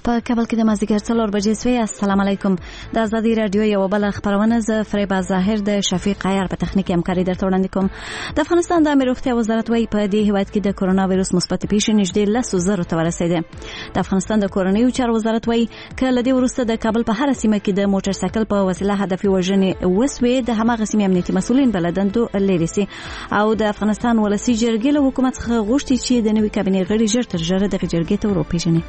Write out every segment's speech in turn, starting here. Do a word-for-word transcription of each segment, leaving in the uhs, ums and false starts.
په کابل کې د مازدیګر څلور بجې سوی. السلام علیکم. د ازادي رادیو یو بل خبرونه ز فریبا ظاهر د شفیق عیار په تخنیکی همکاري درته وړاندې کوم. د افغانستان د امیر روغتیا وزارت وايي په دې هیواد کې د کرونا وایرس مثبت پیښې نږدې لس زره ته ورسېده. د افغانستان د کورنیو چارو وزارت وايي کله د وروسته د کابل په هر سیمه کې د موټر سایکل په وسیله هدفي وژنې وسوي د هماغه سیمې امنیتي مسؤلین بلدندو لري سي او د افغانستان ولسی جرګې له حکومت څخه غوښتي چې د نوي کابینې غړي ژر تر ژره د جرګې ته وروپیژني.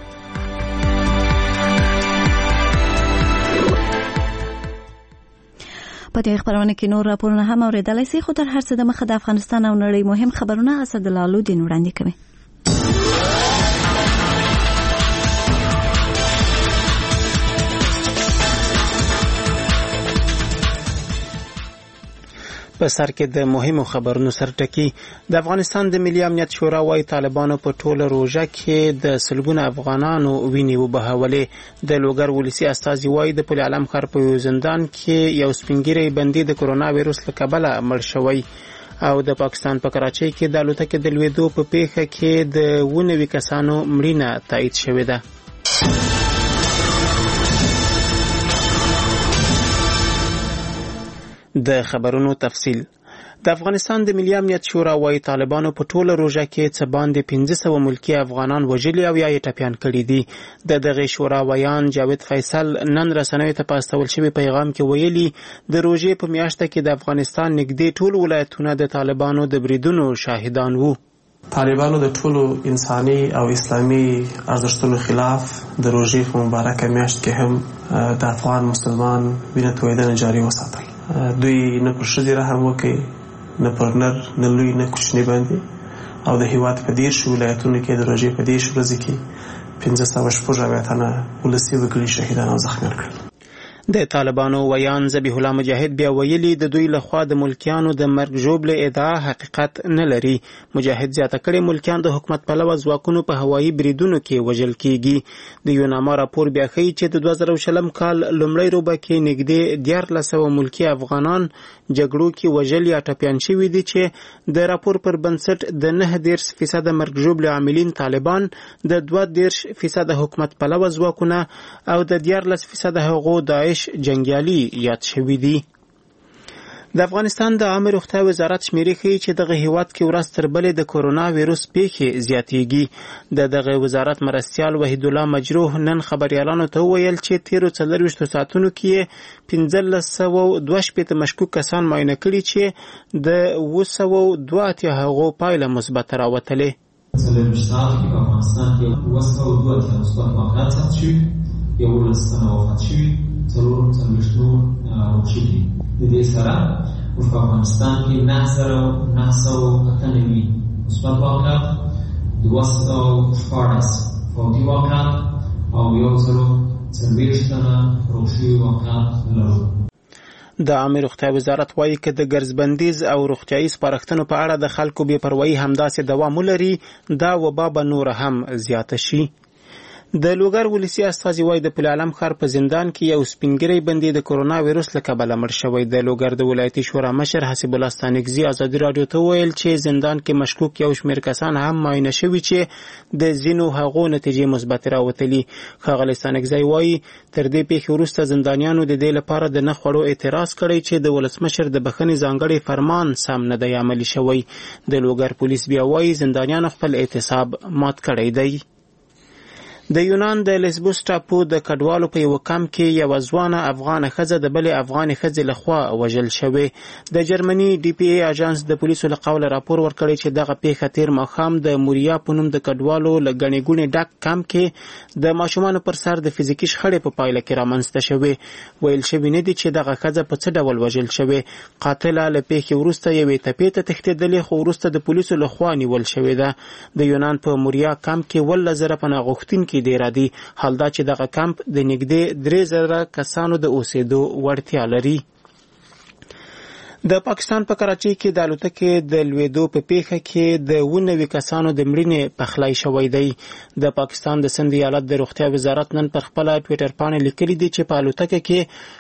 په دې خبرونه کې نور راپورونه هم اوریدلای شئ، خو تر هر څه د مخه د افغانستان او نړۍ مهم خبرونه اسد الله لودین وړاندې کوي. په سر کې د مهمو خبرونو سرټکی. د افغانستان د ملي امنیت شورا وايي طالبانو په ټوله روژه کې د سلګونه افغانانو وینې وبهولې. د لوګر ولسی استازي وايي د پل علم ښار په زندان کې یو سپینګیری بندي د کرونا وایرس له کبله مړ شوی او د پاکستان په کراچۍ کې د الوتکې د لوېدو په پیښه کې د ونوي کسانو مړینه تایید شوې ده. د خبرونو تفصیل. د افغانستان د ملي امنیت شورا وايي طالبانو په ټوله روژه کې څه باندې پنځه سوه ملکي افغانان وژلي او یا یې ټپیان کړي دي. د دغه شورا ویان جاوید فیصل نن رسنیو ته په استول شوي پیغام کې ویلي د روژې په میاشته کې د افغانستان نږدې ټول ولایتونه د طالبانو د بریدونو شاهدان وو. طالبانو د ټولو انساني او اسلامي ارزښتونو خلاف د روژې په مبارکه میاشت کې هم د افغان مسلمان وینه تویېدنه جاري وساتل. دوی نه پر ښځې رحم وکړي، نه پر نر، نه لوی، نه کوچني باندې او د هیواد په دېرشو ولایتونو کې د روژې په دېرش ورځې کې پنځه سوه شپږ اویا تنه ولسي وګړي شهیدان او زخمیان کړل. د طالبانو ویان ذبیح الله مجاهد بیا ویلي د دوی لخوا د ملکیانو د مرګ ژوبلې ادعا حقیقت نه لري. مجاهد زیاته کړې ملکیان د حکومت پلوه ځواکونو په هوایي بریدونو کې وژل کیږي. د یوناما راپور بیا ښیي چې د دوه زره شلم کال لومړۍ روبه کې نږدې دیارلس سوه ملکي افغانان جګړو کې وژل یا ټپیان شوي دي چې د راپور پر بنسټ د نهه دېرش فیصده مرګ ژوبلې عاملین طالبان، د دوه دېرش فیصده حکومت پلوه ځواکونه او د دیارلس فیصده هغو داعش جنگیالي یاد شوي دي. د افغانستان د عامه روغتیا وزارت شمیرې ښیي چې دغه هیواد کې ورځ تر بلې د کرونا ویروس پیښې زیاتېږي. د دغه وزارت مرستیال وحید الله مجروح نن خبریالانو ته وویل چې تیرو څلرویشتو ساعتونو کې پنځلس سوه دوه شپېته مشکوک کسان معاینه کړي چې د اوه سوه دوه اتیا هغو پایله مثبته راوتلې. څلرویشت ساعت کې په افغانستان کې اوه سوه دوه اتیا مثبت واقعات ثبت شوي، یولس تنه وفات شوي، څلور څلوېښت نور روغ شوي. د دې سره موږ په افغانستان کې نهه زره نهه سوه اته نوي مثبت واقعات، دوه سوه شپاړس فوتي واقعات او یو زره څلوېښت تنه روغ شوي واقعات لرو. د عامه روغتیا وزارت وايي که د ګرځبندیز او روغتیایي سپارښتنو په اړه د خلکو بې پروایي همداسې دوام ولري، دا وبا به نوره هم زیاته شي. د لوګر ولسی استازي وايي د پل علم ښار په زندان کې یو سپینګیری بندي د کرونا وایرس له کبله مړ شوی. د لوګر د ولایتي شورا مشر حسیب الله ستانکزي ازادي رادیو ته ویل چې زندان کې مشکوک یو شمېر کسان هم معاینه شوي چې د ځینو هغو نتیجې مثبتې راوتلي. ښاغلی ستانکزي وايي تر دې پیښې وروسته زندانیانو د دې لپاره د نه خوړو اعتراض کړی چې د ولسمشر د بخښنې ځانګړی فرمان سم نه دی عملي شوی. د لوګر پولیس بیا وايي زندانیانو خپل اعتصاب مات کړی دی. د یونان د لیسبوس ټاپو د کډوالو په یو کمپ کې یو ځوانه افغانه ښځه د بلې افغانې ښځې لخوا وژل شوې. د جرمني ډي پی ای اژانس د پولیسو له قوله راپور ورکړی چې دغه پیښه تیر ماښام د موریا په نوم د کډوالو له ګڼې ګوڼې ډک کمپ کې د ماشومانو پر سر د فزیکي شخړې په پایله کې رامنځته شوې. ویل شوي نه دي چې دغه ښځه په څه ډول وژل شوې. قاتله له پیښې وروسته یوې تپې ته تښتېدلې، خو وروسته د پولیسو لخوا نیول شوې ده. د یونان په موریا کمپ کې اوولس زره پناه غوښتونکي ډیر دي. حال دا چې دغه کمپ د نږدې درې زره کسانو د اوسېدو وړتیا لري. د پاکستان په کراچۍ کې د الوتکې د لوېدو په پیښه کې د اووه نوي کسانو د مړینې پخلی شوی دی. د پاکستان د سند ایالت د روغتیا وزارت نن پر خپله ټویټر پاڼه لیکلي دي چې په الوتکه کې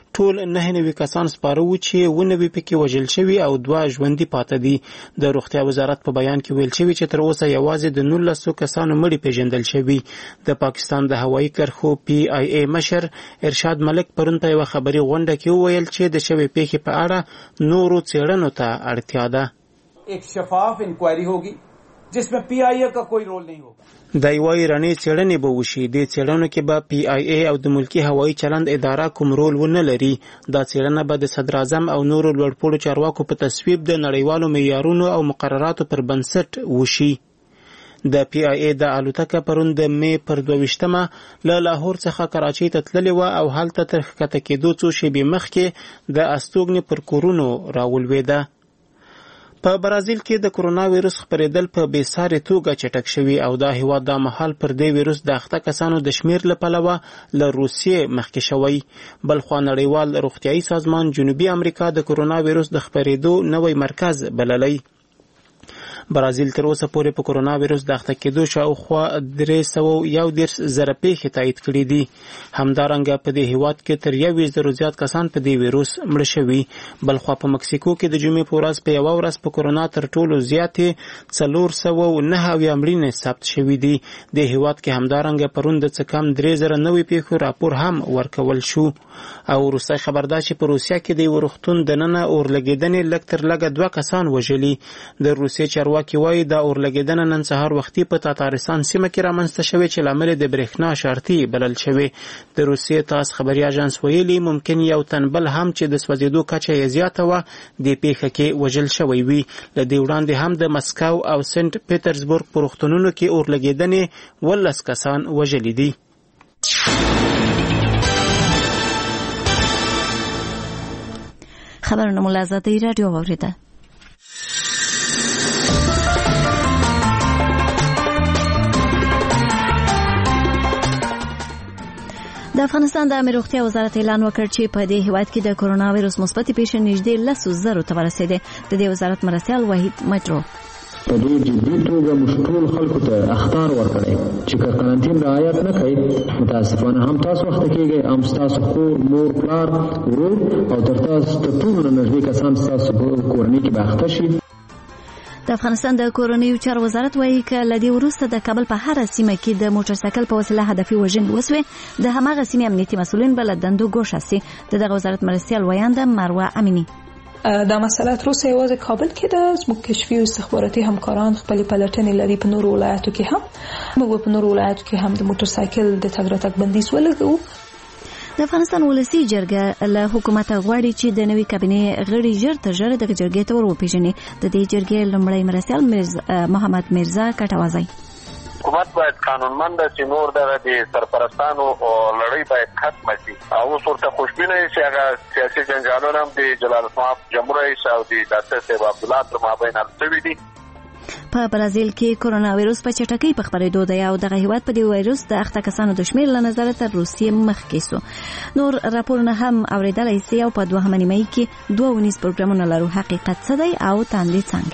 ټول نه نوي کسان سپاره وو چې اووه نوي پکې وژل شوي او دوه ژوندي پاته دي. د روغتیا وزارت په بیان کې ویل شوي چې تر اوسه یوازې د نولسو کسانو مړي پیژندل شوي. د پاکستان د هوایي کرښو پی آی ای مشر ارشاد ملک پرون په یوه خبري غونډه کې وویل چې د شوې پیښې په اړه نورو څېړنو ته اړتیا ده. एक शफाफ इंक्वायरी होगी जिसमें पीआईए का कोई रोल नहीं होगा. د یوې رڼې څېړنې به وشي. د څېړنو کې به پی آی ای او د ملکي هوایي چلند اداره کوم رول ونه لري. دا څېړنه به د صدر اعظم او نورو لوړپوړو چارواکو په تصویب د نړیوالو معیارونو او مقرراتو پر بنسټ وشي. د پی آی ای د الوتکه پرون د مې پر دوه ویشتمه له لاهور څخه کراچۍ ته تللې وه او هلته تر ښکته کېدو څو شېبې مخکې د استوګنې پر کورونو راولوېده. په برازیل کې د کرونا ویروس خپرېدل په بې سارې توګه چټک شوي او دا هیواد دا مهال پر دې ویروس د اخته کسانو د شمیر له پلوه له روسیې مخکې شوی. بلخوا نړیوال روغتیایي سازمان جنوبي امریکا د کرونا ویروس د خپرېدو نوی مرکز بللی. برازیل تر اوسه پورې په کرونا ویروس د اخته کېدو شاوخوا درې سوه یو دېرش زره پیښې تایید کړي دي. همدارنګه په دې هیواد کې تر یوویشت زرو زیات کسان په دې ویروس مړه شوي. بلخوا په مکسیکو کې د جمعې په ورځ په یوه ورځ په کرونا تر ټولو زیاتې څلور سوه نهه اویا مړینې ثبت شوي دي. دې هیواد کې همدارنګه پرون د څه کم درې زره نوي پیښو راپور هم ورکول شو. او وروستی خبر دا چې په روسیه کې د یوه روغتون دننه اورلګېدنې لږ تر لږه دوه کسان وژلي. د روسیې چارواکي وايي دا اورلګېدنه نن سهار وختي په تاتارستان سیمه کې رامنځته شوې چې لامل د برېښنا شارتي بلل شوې. د روسیې تاس خبري اژانس ویلي ممکن یو تن بل هم چې د سوځېدو کچه یې زیاته وه دې پیښه کې وژل شوی وي. له دې وړاندې هم د مسکو او سنت پیټرزبورګ په روغتونونو کې اورلګېدنې ولس کسان وژلي دي. خبرونه مو له ازادۍ راډیو واورېده. د افغانستان د عامه روغتیا وزارت اعلان وکړ چې په دې هیواد کې د کرونا وایرس مثبتې پیښې نږدې لسو زرو ته ورسېدې. د دې وزارت مرستیال وحید مجرو په ډېر جدي توګه موږ ټول خلکو ته اخطار ورکړی چې که قرنطین رعایت نه کوي متاسفانه هم تاسو وخته کېږئ هم ستاسو خور مور پلار ورور او تر تاسو تر ټولو نه نږدې کسان ستاسو په کورنۍ کې به اخته شي. د افغانستان د کورنیو چارو وزارت وایي چې له دې وروسته د کابل په هره سیمه کې د موټر سایکل په وسیله هدفي وژنې وسوې. د هماغه سیمې امنیتي مسؤلین به له دندو ګوښه سي. د دغه وزارت مرستیال ویانده مروه امینی دا مسله تر اوسه یوازې کابل کې ده. زموږ کشفي او استخباراتي همکاران خپلې پلټنې لري په نورو ولایتو کې هم. موږ په نورو ولایتو کې هم د موټر سایکل د تګ راتګ بندیز ولګوو. د افغانستان ولسی جرګه له حکومت غواړي چې د نوي کابینې غړي ژر تر ژره د جرګې ته ور وپیژني. د دې جرګې لومړی مرستیال محمد میرزا کټوازی حکومت باید قانونمند چې نور دغه د سرپرستانو لړۍ باید ختمه شي او اوس ورته خوشبینه چې هغه سیاسي جنجالونه هم د جلال الدین جمهور رئیس او د ډاکټر صاحب عبدالله تر مابین حل شوي دي. په برازیل کې کرونا وایرس په چټکۍ په خپرېدو دی او دغه هیواد په دې وایرس د اخته کسانو د شمېر له نظره تر روسیې مخکې سو. نور راپورونه هم اورېدلی سي او په دوهمه نیمایي کې دوه ونیز پروګرامونه لرو. حقیقت څه دی او تاندې څنګه؟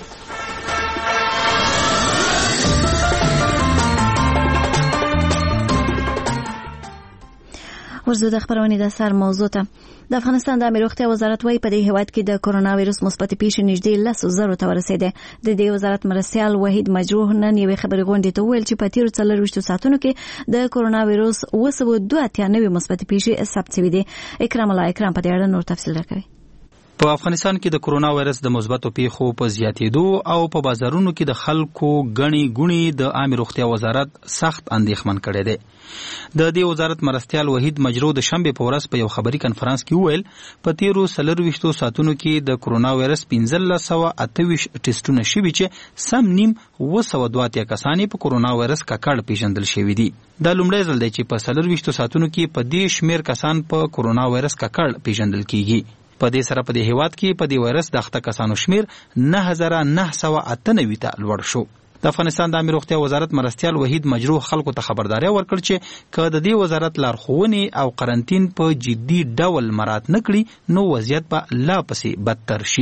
ورزو د خبرونې د سر موضوع ته. د افغانستان د عامه روغتیا وزارت وايي په دې هیواد کې د کرونا وایرس مثبت پیښې نږدې لسو زرو ته ورسېدې. د دې وزارت مرستیال وحید مجروح نن یوې خبري غونډې ته وویل چې په تیرو څلرویشتو ساعتونو کې د کرونا وایرس اووه سوه دوه اتیا نوې مثبت پیښې ثبت شوې دي. اکرام الله اکرام په دې اړه نور تفصیل راکوي. په افغانستان کې د کرونا وایرس د مثبتو پیښو په زیاتېدو او په بازارونو کې د خلکو غني غوني د عامه روغتیا وزارت سخت اندېښمن کړی دی. د دې وزارت مرستیال وحید مجرو د شنبه په ورځ په یو خبري کنفرانس کې وویل په تیرو څلرویشتو ساعتونو کې د کرونا وایرس پنځلس سوه اته ویشت ټیسټونه شوي چې سم نیم اووه سوه دوه اتیا کسان په کرونا وایرس ککړ پیژندل شوي دي. دا لومړی ځل دی چې په څلرویشتو ساعتونو کې په دې شمیر کسان په کرونا وایرس ککړ پیژندل کیږي. په دې سره په دې هیواد کې په دې وایرس د اخته کسانو شمیر نه هزار نه سوه اته نوي ته لوړ شو. د افغانستان د عامه روغتیا وزارت مرستیال وحید مجروح خلکو ته خبرداري ورکړ چې که د دې وزارت لارښوونې او قرنطین په جدي ډول مراعات نه کړي نو وضعیت به لا پسې بدتر شي.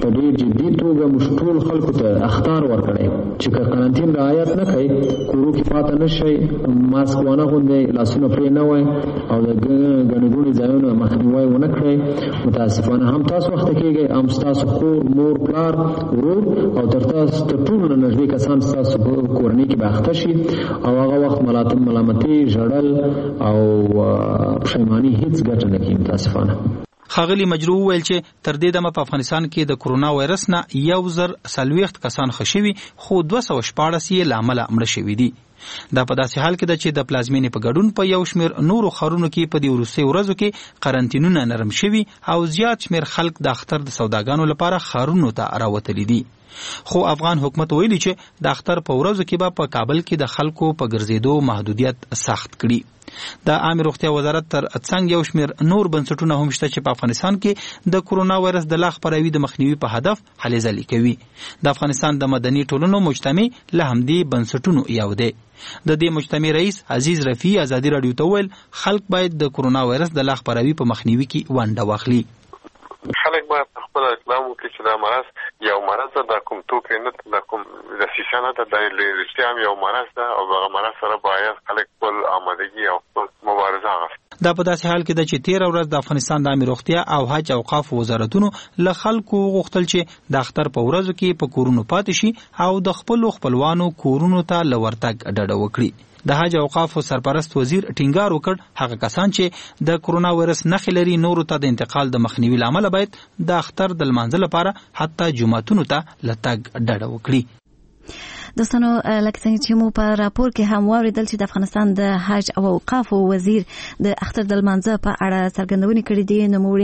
په ډېر جدي توګه موږ ټول خلکو ته اخطار ورکړی چې که قرنطین رعایت نه کوي کورو کې پاتې نه شئ، ماسک ونه غوندئ، لاسونه پرې نه وای او د ګڼې ګوڼې ځایونو مخنیوی ونه کړئ. متاسفانه هم تاسو وخته کېږئ، هم ستاسو خور، مور، پلار، ورور او تر تاسو تر ټولو نه نږدې کسان ستاسو په کورنۍ کې به اخته شي او هغه وخت ملامتي، ژړل او پښیماني هیڅ ګټه نه کوي. متاسفانه ښاغلي مجروح وویل چې تر دې دمه په افغانستان کې د کرونا وایرس نه یو زر څلوېښت کسان ښه شوي، خو دوه سوه شپاړس یې له امله مړه شوي دي. دا په داسې حال کې ده چې د پلازمینې په ګډون په یو شمېر نورو ښارونو کې په دې وروستیو ورځو کې قرنطینونه نرم شوي او زیات شمېر خلک د اختر د سوداګانو لپاره ښارونو ته راوتلي دي. خو افغان حکومت ویلي چې د اختر په ورځو کې به په کابل کې د خلکو په ګرځېدو محدودیت سخت کړي. د عامه روغتیا وزارت تر څنګ یو شمېر نور بنسټونه هم شته چې په افغانستان کې د کرونا وایرس د لا خپراوي د مخنیوي په هدف هلې ځلې کوي. د افغانستان د مدني ټولنو مجتمع له همدې بنسټونو یو دی. د دې مجتمع رئیس عزیز رفیع ازادي راډیو ته وویل خلک باید د کرونا وایرس د لا خپراوي په مخنیوي کې ونډه واخلي. خلک باید خپل اقدام وکړي چې دا مرض یو مرض ده، دا کوم توکی نه ده، دا کوم دسیسه نه ده، دا رښتیا هم یو مرض ده او دغه مرض سره باید خلک خپل آمادګي او خپل مبارزه واخلي. دا په داسې حال کې ده چې تېره ورځ د افغانستان د عامه روغتیا او حج اوقافو وزارتونو له خلکو غوښتل چې د اختر په ورځو کې په کورونو پاتې شي او د خپلو خپلوانو کورونو ته له ورتګ ډډه وکړي. د حج اوقافو سرپرست وزیر ټینګار وکړ هغه کسان چې د کرونا وایرس نښې لري نورو ته د انتقال د مخنیوي له امله باید د اختر د لمانځه لپاره حتی جوماتونو ته له تګ ډډه وکړي. دوستانو لکه څنګه چې مو په راپور کې هم واوریدل چې د افغانستان د حج او اوقافو وزیر د اختر د لمانځه په اړه څرګندونې کړې دي. نوموړي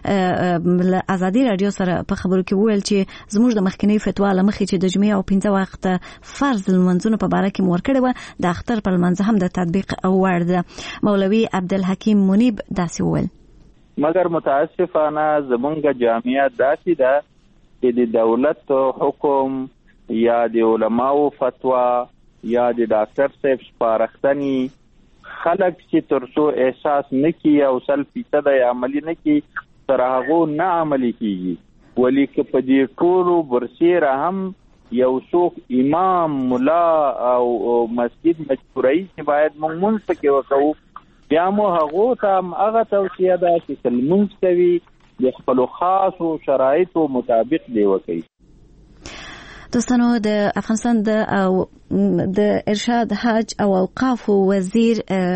له ازادي راډیو سره په خبرو کې وویل چې زموږ د مخکنی فتوا له مخې چې د جمعې او پنځه وخته فرض لمانځونو په باره کې مو ورکړې وه د اختر پر لمانځه هم د تطبیق وړ ده. مولوي عبدالحکیم منیب داسې وویل مګر متاسفانه زمونږ جامعه داسې ده چې د دولت حکم یا د علماو فتوا یا د ډاکټر صاحب سپارښتنې خلک چې ترڅو احساس نکي او سل فیصد عملی نکي تر هغه نه عملی کیږي. ولی که په دې ټولو برسیره هم یو څوک امام ملا او مسجد مشورای چې باید موږ مونږ پکې وکړو بیا مو هغه ته هغه توصیه ده چې مونږ کوي د خپل خاصو شرایطو مطابق دی وکړي. دوستانو د افغانستان د د ارشاد حج او اوقاف وزیر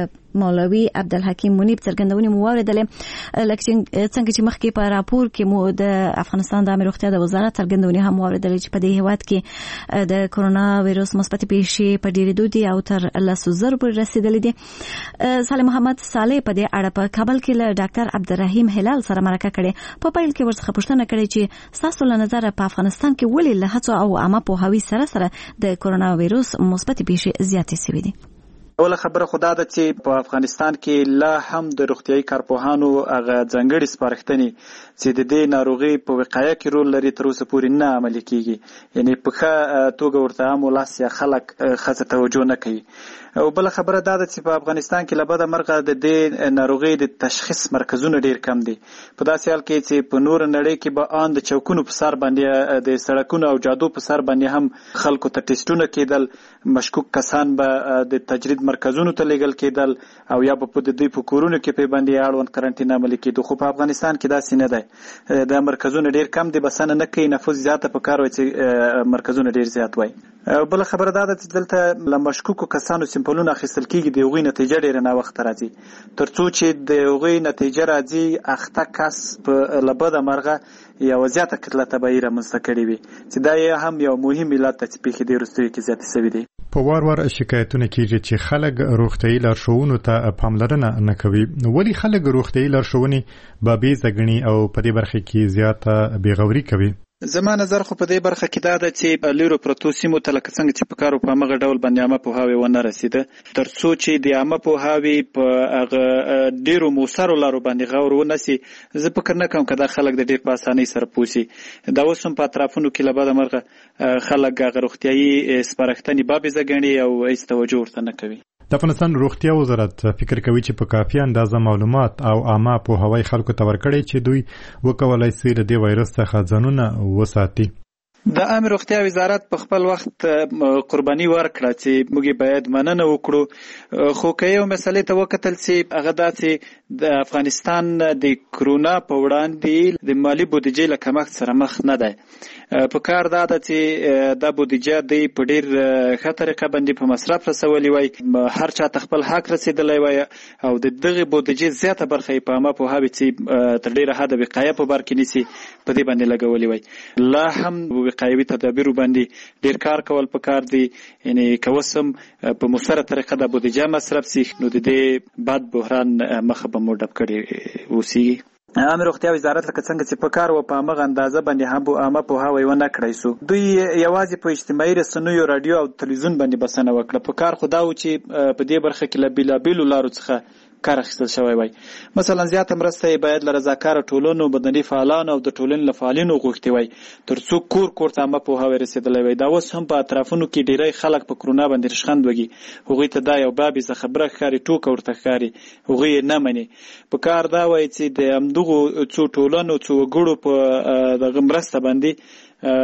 مولوي عبدالحکیم منیب څرګندونې مو واوریدلې. لکه څنګه چې مخکې په راپور کې مو د افغانستان د عامه روغتیا د وزارت څرګندونې هم واوریدلې چې په دې هیواد کې د کرونا وایرس مثبت پیښې په ډېرېدو دي او تر لسو زرو پورې رسېدلې دي. صالح محمد صالح په دې اړه په کابل کې له ډاکټر عبدالرحیم هلال سره مرکه کړې. په پیل کې ورڅخه پوښتنه کړې چې ستاسو له نظره په افغانستان کې ولې له هڅو او عامه پوهاوي سره سره د کرونا وایرس مثبت پیښې زیاتې شوې دي؟ اوله خبره خدا ده چې په افغانستان کې لا هم د روغتیايي کارپوهانو هغه ځانګړي سپارښتنې چې د دې ناروغي په وقایه کې رول لري تر اوسه پورې نه عملي کیږي. یعنی په ښه توګه ورته هم ولاس یا خلک ښه توجه نه کوي. او بل خبره دا ده چې په افغانستان کې له بده مرغه د دې ناروغي د تشخیص مرکزونه ډیر کم دي. په داسې حال کې چې په نور نړۍ کې به ان د چوکونو په سر باندې د سړکونو او جادو په سر باندې هم خلکو ته ټیسټونه کېدل، مشکوک کسان به د تجرید مرکزونو ته لیږل کېدل او یا به په دوی په کورونو کې په باندې اړوند قرنټین عملي کېدو. خو په افغانستان کې داسې نه دی. د مرکزونه ډیر کم دي، بسنه نه کوي، نفوذ زیاته په کار وي چې مرکزونه ډیر زیات وای. بل خبره دا ده چې دلته له مشکوکو کسانو سمپلونه اخیستل کېږي، د هغوی نتیجه ډېره ناوخته راځي. تر څو چې د هغوی نتیجه راځي اخته کس په له بده مرغه یوه زیاته کتله تباهي رامنځته کړې وي چې دا یې هم یو مهم علت ده چې پیښې دې وروستیو کې زیاتې شوي دي. په وار وار شکایتونه کېږي چې خلک روغتیايي لارښوونو ته پاملرنه نه کوي. ولې خلک روغتیايي لارښوونې بابیزه ګڼي او په دې برخه کې زیاته بېغوري کوي؟ زما نظر خو په دې برخه کې دا ده چې لیرو پرتو سیمو ته لکه څنګه چې په کار په هغه ډول باندې عامه پوهاوی ونه رسیده، تر څو چې د عامه پوهاوی په هغه ډیرو موثرو لارو باندې غور ونسي، زه فکر نه کوم که دا خلک د ډیر په اسانۍ سره پوسي. دا اوس هم په اطرافونو کې له بده مرغه خلک هغه روغتیايي سپارښتنې بابیزه ګڼي او هیڅ توجه ورته نه کوي. د افغانستان روغتیا وزارت فکر کوي چې په کافي اندازه معلومات او عامه پوهاوی خلکو ته ورکړي چې دوی وکولای شي له دې وایرس څخه ځانونه وساتي. د عامه روغتیا وزارت په خپل وخت قرباني ورکړه چې موږ باید مننه وکړو، خو که یو مسلې ته وکتل چې هغه دا چې د افغانستان د کرونا په وړاندې د مالی بودیجې له کمښت سره مخ نه دی. په کار دا ده چې دا بودیجه دی په ډیر ښه طریقه باندې په مصرف رسولي وای، هر چا ته خپل حق رسیدلی وای او د دغه بودیجې زیاته برخه په عامه پوهاوی چې تر ډیره حده وقایه په بر کې نیسي په دې باندې لګولي وای. لا هم وقایوي تدابیرو باندې ډیر کار کول پکار دی، یعنی که اوس هم په مؤثره طریقه د بودیجه مصرف سي نو د دې بد بحران مخه به مو ډب کړي اوسیږي. عامه روغتیا وزارت لکه څنګه چې په کار و په هغه اندازه باندې هم په عامه پوهاوی ونه کړی سو، دوی یوازې په اجتماعي رسنیو رادیو او تلویزیون باندې بسنه وکړه. په کار خو دا و چې په دې برخه کې له بیلابیلو لارو څخه کار اخیستل شوی وای. مثلا زیاته مرسته باید له رضاکاره ټولنو، بدني فعالانو او د ټولنې له فعالینو غوښتي وای تر څو کور کور ته عامه پوهاوی رسېدلی وای. دا اوس هم په اطرافونو کې ډیری خلک په کرونا باندې رشخند وږي، هغوی ته دا یو بابي څه خبره ښکاري، ټوکه ورته ښکاري، هغوی یې نه مني. په کار دا وای چې د همدغو څو ټولنو څو وګړو په دغه مرسته باندې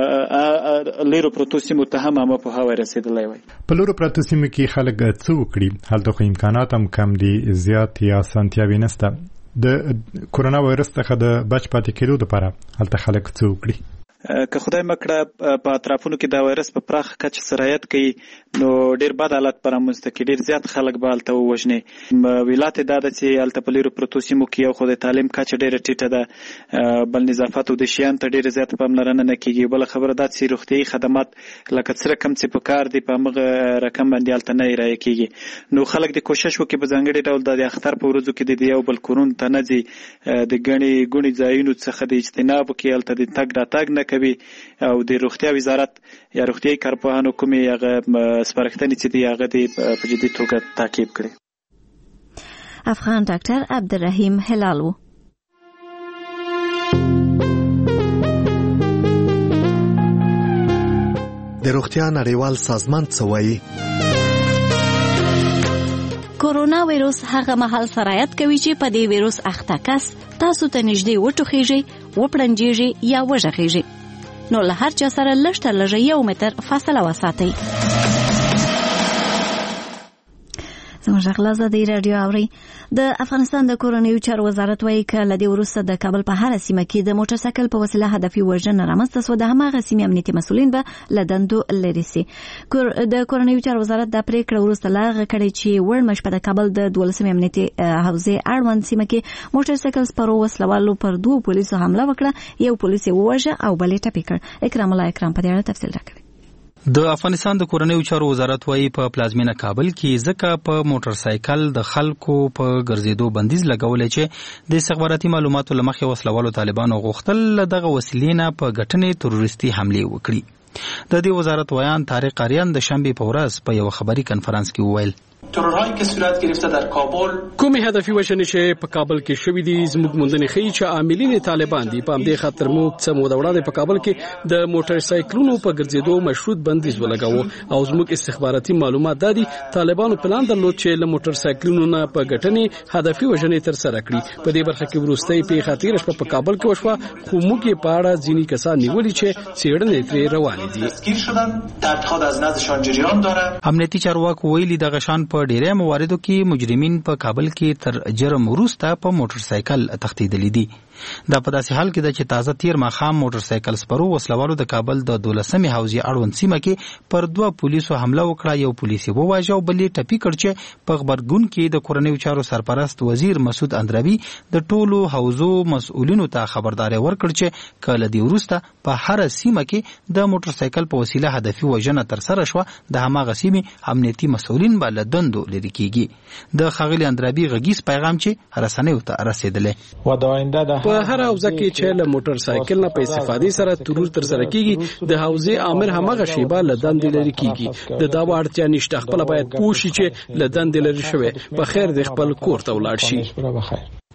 لیرو پروتو سیمو ته هم عامه پوهاوی رسېدلی وای. په لیرو پروتو سیمو کې خلک څه وکړي؟ هلته خو امکانات هم کم دي، زیات یا اسانتیاوې نشته. د کرونا وایرس څخه د بچ پاتې کېدو لپاره هلته خلک څه وکړي؟ که خدای مکړه په اطرافونو کې دا وایرس په پراخ کچه سرایت کوي نو ډیر بد حالت پر رامنځته کوي، ډیر زیات خلک به هلته ووژني. ویلات دا ده چې هلته په لیرو پرتو سیمو کې یو خو د تعلیم کچه ډیره ټیټه ده، بل نظافت او د شیانو ته ډیره زیاته پاملرنه نه کیږي. بله خبره دا چې روغتیایي خدمات لکه څه رقم چې په کار دي په همغه رقم باندې هلته نه ارایه کیږي. نو خلک د کوشش وکړي په ځانګړي ډول د اختر په ورځو کې د یو بل کورون ته نه ځي، د ګڼې ګوڼې ځایونو څخه د اجتناب وکړي، هلته د تګ راتګ نه کوي او د روغتیا وزارت یا روغتیایي کارپوهانو کومې هغه سپارښتنې چې دي هغه دې په جدي توګه تعقیب کړي. افغان ډاکټر عبدالرحیم هلال و. د روغتیا نړیوال سازمان څه وایي؟ کورونا وایرس هغه مهال سرایت کوي چې په دې وایرس اخته کس تاسو ته نږدې وټوخیږي، وپړنجیږي یا وژغیږي، نو له هر چا سره لږ تر لږه یو متر فاصله وساتئ. زموږ غلازه د رادیو اوري. د افغانستان د کورنیو چارو وزارت وايي چې له دې وروسته د کابل په هر سیمه کې د موټر سایکل په وسیله هدفي وژنه رامنځته شوه. د هماغه سیمې امنیتي مسؤلین به له دندو لرې سي. د کورنیو چارو وزارت د پریکړه وروسته لغوه کړې چې وړ مشپه د کابل د دولسمې امنیتي حوزې اړوند سیمه کې موټر سایکل سپرو وسلوالو پر دوه پولیسو حمله وکړه، یو پولیس یې ووژه او بل یې ټپي کړ. اکرام الله اکرام په دې اړه تفصیل راکوي. د افغانستان د کورنیو چارو وزارت وايي په پلازمینه کابل کې ځکه په موټر سایکل د خلکو په ګرځېدو بندیز لګولې چې د استخباراتي معلوماتو لمخې وسلوالو طالبانو غوښتل دغه وسیلې نه په ګټنې تروریستي حملې وکړي. د دې وزارت ویان طارق اریان د شنبه په ورځ په یو خبري کنفرانس کې وویل ترورهایی که صورت گرفته در کابل کومې هدفي وژنې چې په کابل کې شوې دي زموږ موندنې ښیي چې عاملین طالبان دي. په همدې خاطر موږ څه موده وړاندې په کابل کې د موټر سایکلونو په ګرځېدو مشروط بندیز ولګاوه او زموږ استخباراتي معلومات دا دي طالبانو پلان درلود چې له موټر سایکلونو نه په ګټنې هدفي وژنې ترسره کړي. په دې برخه کې وروستۍ پیښه تېره شپه په کابل کې وشوه، خو موږ یې په اړه ځینې کسان نیولي چې څېړنې ترې روانې دي. امنیتي چارواکو ویلي دغه شان په ډیری مواردو کې مجرمین په کابل کې تر جرم وروسته په موټر سایکل تښتېدلي دي. دا په داسې حال کې ده چې تازه تیر ماښام موټر سایکل سپرو وسلوالو د کابل د دولسمې حوزې اړوند سیمه کې پر دوه پولیسو حمله وکړه، یو پولیس یې وواژه او بل یې ټپي کړ چې په غبرګون کې د کورنیو چارو سرپرست وزیر مسعود اندروي د ټولو حوزو مسؤلینو ته خبرداری ورکړ چې کله دی وروسته په هر سیمه کې د موټر سایکل په وسیله هدفي وژنه ترسره شوه، د هماغه سیمې امنیتي مسؤلین به له دندو لرې کیږي. د ښاغلي اندرابي غږیز پیغام چې رسنیو ته رسېدلی په هر حوزه کې چې له موټر سایکل نه په استفادې سره ترور ترسره کیږي د حوزې امر هماغه شیبه له دندې لرې کیږي. د دا اړتیا نشته، خپل باید پوه شي چې له دندې لرې شوی په خیر د خپل کور ته ولاړ شي.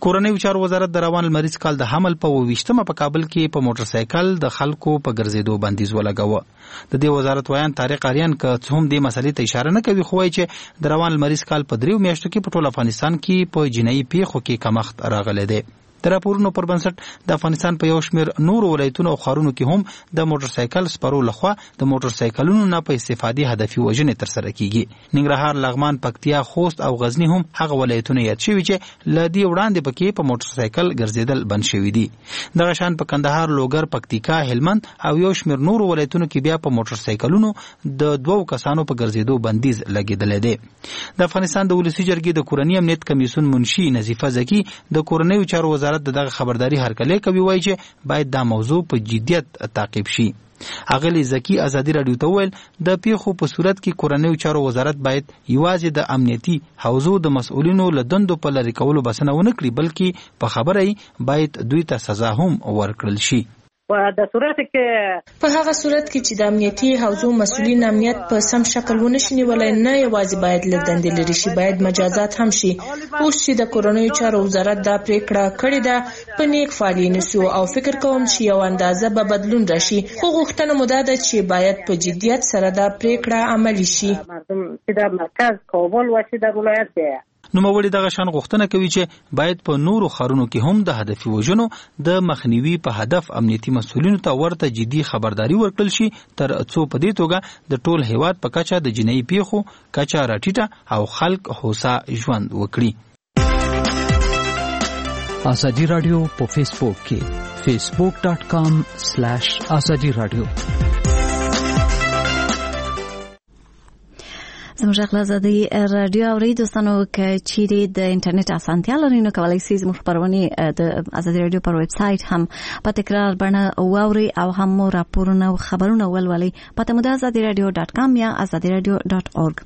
کورنۍ چارو وزارت د روان لمریز کال د حمل په ویشتمه په کابل کې په موټر سایکل د خلکو په ګرځېدو بندیز ولګاوه. د دې وزارت وایان طارق اریان که څه هم دې مسلې ته اشاره نه کوي، خو وایي چې د روان لمریز کال په دریو میاشتو کې په ټول افغانستان کې په جنایي پیښو کې کمښت راغلی دی. د راپورونو پر بنسټ د افغانستان په یو شمېر نورو ولایتونو او ښارونو کې هم د موټر سایکل سپرو لخوا د موټر سایکلونو نه په استفادې هدفي وژنې ترسره کیږي. ننګرهار، لغمان، پکتیا، خوست او غزنی هم هغه ولایتونه یاد شوي چې له دې وړاندې پکې په موټر سایکل ګرځېدل بند شوي دي. دغه شان په کندهار، لوګر، پکتیکا، هلمند او یو شمېر نورو ولایتونو کې بیا په موټر سایکلونو د دوو کسانو په ګرځېدو بندیز لګېدلی دی. د افغانستان د ولسي جرګې د کورني امنیت کمیسیون منشي نظیفه زکي د کورنیو چارو وزارت د دغه خبرداري هرکلی کوي، وایي چې باید دا موضوع په جدیت تعقیب شي. اغلی زکی ازادي رادیو ته ویل د پیښو په صورت کې کورنیو چارو وزارت باید یوازې د امنیتي حوزو د مسؤلینو له دندو په لرې کولو بسنه ونه کړي، بلکې په خبره باید دوی ته سزا هم ورکړل شي. د صورت کې په هغه صورت کې چې د امنیتي حوزو مسؤلین امنیت په سم شکل ونشي نیولای، نه یوازې باید له دندې لرې شي، باید مجازات هم شي. اوس چې د کورنیو چارو وزارت دا پریکړه کړې ده، په نیک فعالي نسو او فکر کوم چې یو اندازه به بدلون راشي، خو غوښتنه مو ده چې باید په جدیت سره دا پریکړه عملي شي. مردم چې د مرکز کابل و چې د ولایت دی نوموړي دغه شان غوښتنه کوي چې باید په نورو ښارونو کې هم د هدفي وژنو د مخنیوي په هدف امنیتي مسؤلینو ته ورته جدي خبرداري ورکړل شي، تر څو په دې توګه د ټول هیواد په کچه د جنایي پیښو کچه راټیټه او خلک هوسا ژوند وکړي. ازادي رادیو په فیسبوک کې فیسبوک ډاٹ کام سلیش ازادي رادیو. زموږ ازادي رادیو اوري دوستانو که چیرې د انټرنیټ اسانتیا لرئ نو کولی شئ زموږ خبرونه د ازادي رادیو پر ویب سایټ هم په تکرار بڼه واورئ او هم مو راپورونه او خبرونه ولولئ. پته مو د ازادي رادیو ډاټ کام یا ازادي رادیو ډاټ اورګ.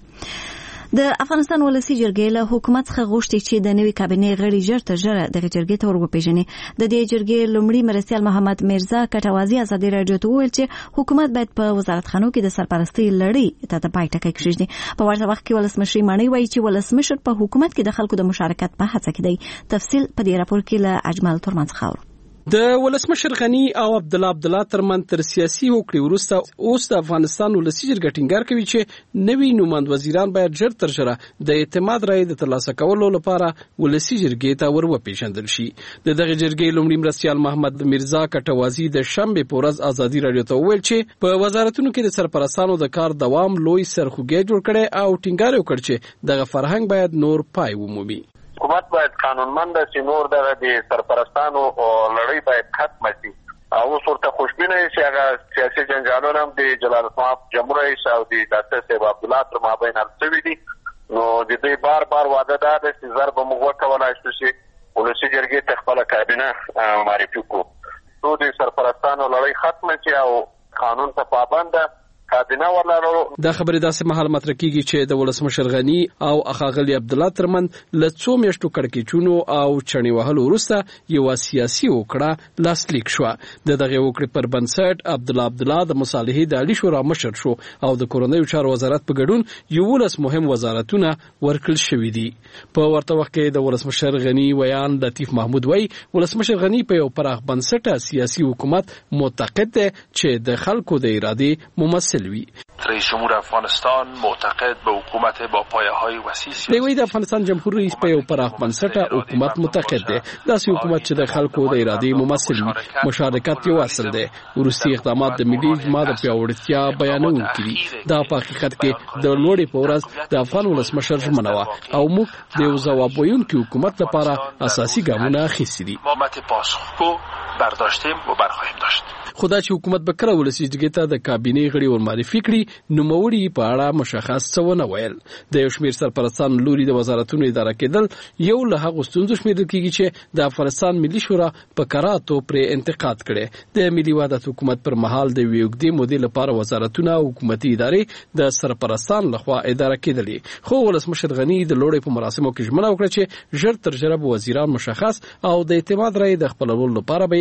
د افغانستان ولسی جرګې له حکومت څخه غوښتي چې د نوي کابینې غړي ژر تر ژره دغه جرګې ته ورغوپېژني. د دې جرګې لومړي مرستیال محمد میرزا کټوازي ازادي رادیو ته وویل چې حکومت باید په وزارتخانو کې د سرپرستۍ لړۍ ته د پای ټکی کېږدي. په ورته وخت کې ولسمشر مانی وایي چې ولسمشر په حکومت کې د خلکو د مشارکت په هڅه کې دی. تفصیل په دې راپور کې له اجمل ترمن څخه اورو. د ولسمشر غنی او عبد الله عبد الله ترمن تر سیاسي هوکړې وروسته اوس د افغانستان ولسی جرګه ټینګار کوي چې نوي نوماند وزیران باید ژر تر ژره د اعتماد رایې د ترلاسه کولو لپاره ولسی جرګې ته ورپېژندل شي. د دغه جرګې لومړي مرستیال محمد میرزا کټوازي د شنبه په ورځ ازادي رادیو ته وویل چې په وزارتونو کې د سرپرستانو د کار دوام لوی سرخوږی جوړ کړي او ټینګار وکړ چې دغه فرهنګ باید نور پای ومومي. حکومت باید قانونمند شي، نور دغه د سرپرستانو لړۍ باید ختمه شي او اوس ورته خوشبینه شي. هغه سیاسي جنجالونه هم د جلال السلام جمهور رئیس او د ډاکټر صاحب عبدالله تر مابین حل شوي دي. نو د دوی بار بار وعده دا ده چې زر به موږ وکولای شو چې ولسي جرګې ته خپله کابینه معرفي کړو. نو د سرپرستانو لړۍ ختمه شي او قانون ته پابنده کابینه ولرو. دا خبره داسې مهال مطرح کیږي چې د ولسمشر غنی او اخاغلی عبد الله ترمن له څو میاشتو کړکېچونو او چڼې وهلو وروسته یو سیاسي وکړه لاسلیک شو. د دغه وکړې پر بنسټ عبد الله عبد الله د مصالحې د عالی شورا مشر شو او د کورنیو چارو وزارت په ګډون یولس مهم وزارتونه ورکړل شوې دي. په ورته وخت کې د ولسمشر غنی ویان لطیف محمود وای ولسمشر غنی په یو پراخ بنسټه سیاسي حکومت معتقد دی چې د خلکو د ارادې ممثل وي. رئیس جمهور افغانستان معتقد به حکومت با پایه‌های وسیع دی. د افغانستان جمهور رئیس په یو پراخ بنسټه حکومت معتقد دی. داسې حکومت چې د خلکو د ارادې ممثل وي. مشارکت یو اصل دی. ورستي اقدامات د ملي اجماع د پیاوړتیا بیانونکي دي. دا په حقیقت کې د لوړې په ورځ د افغان ولسمشر ژمنه وه او موږ د یو ځواب ویونکي حکومت لپاره اساسي ګامونه اخیستي دي. حکومت پاسخگو برداشتیم و برخواهیم داشت. خدای چې حکومت به کړه ولسی جرګې ته د کابینې غړي ورمعرفي کړي، نوموړي په اړه مشخص څه ونه ویل. د یو شمېر سرپرستان لوري د وزارتونو اداره کېدل یو له هغو ستونزو شمېرل کېږي چې د افغانستان ملي شورا په کراتو پرې انتقاد کړي. د ملي وحدت حکومت پر مهال د یوې اوږدې مودې لپاره وزارتونه او حکومتي ادارې د سرپرستان لخوا اداره کېدلې، خو ولسمشر غني د لوړې په مراسمو کې ژمنه وکړه چې ژر تر ژره به وزیران مشخص او د اعتماد رایې د خپلولو لپاره به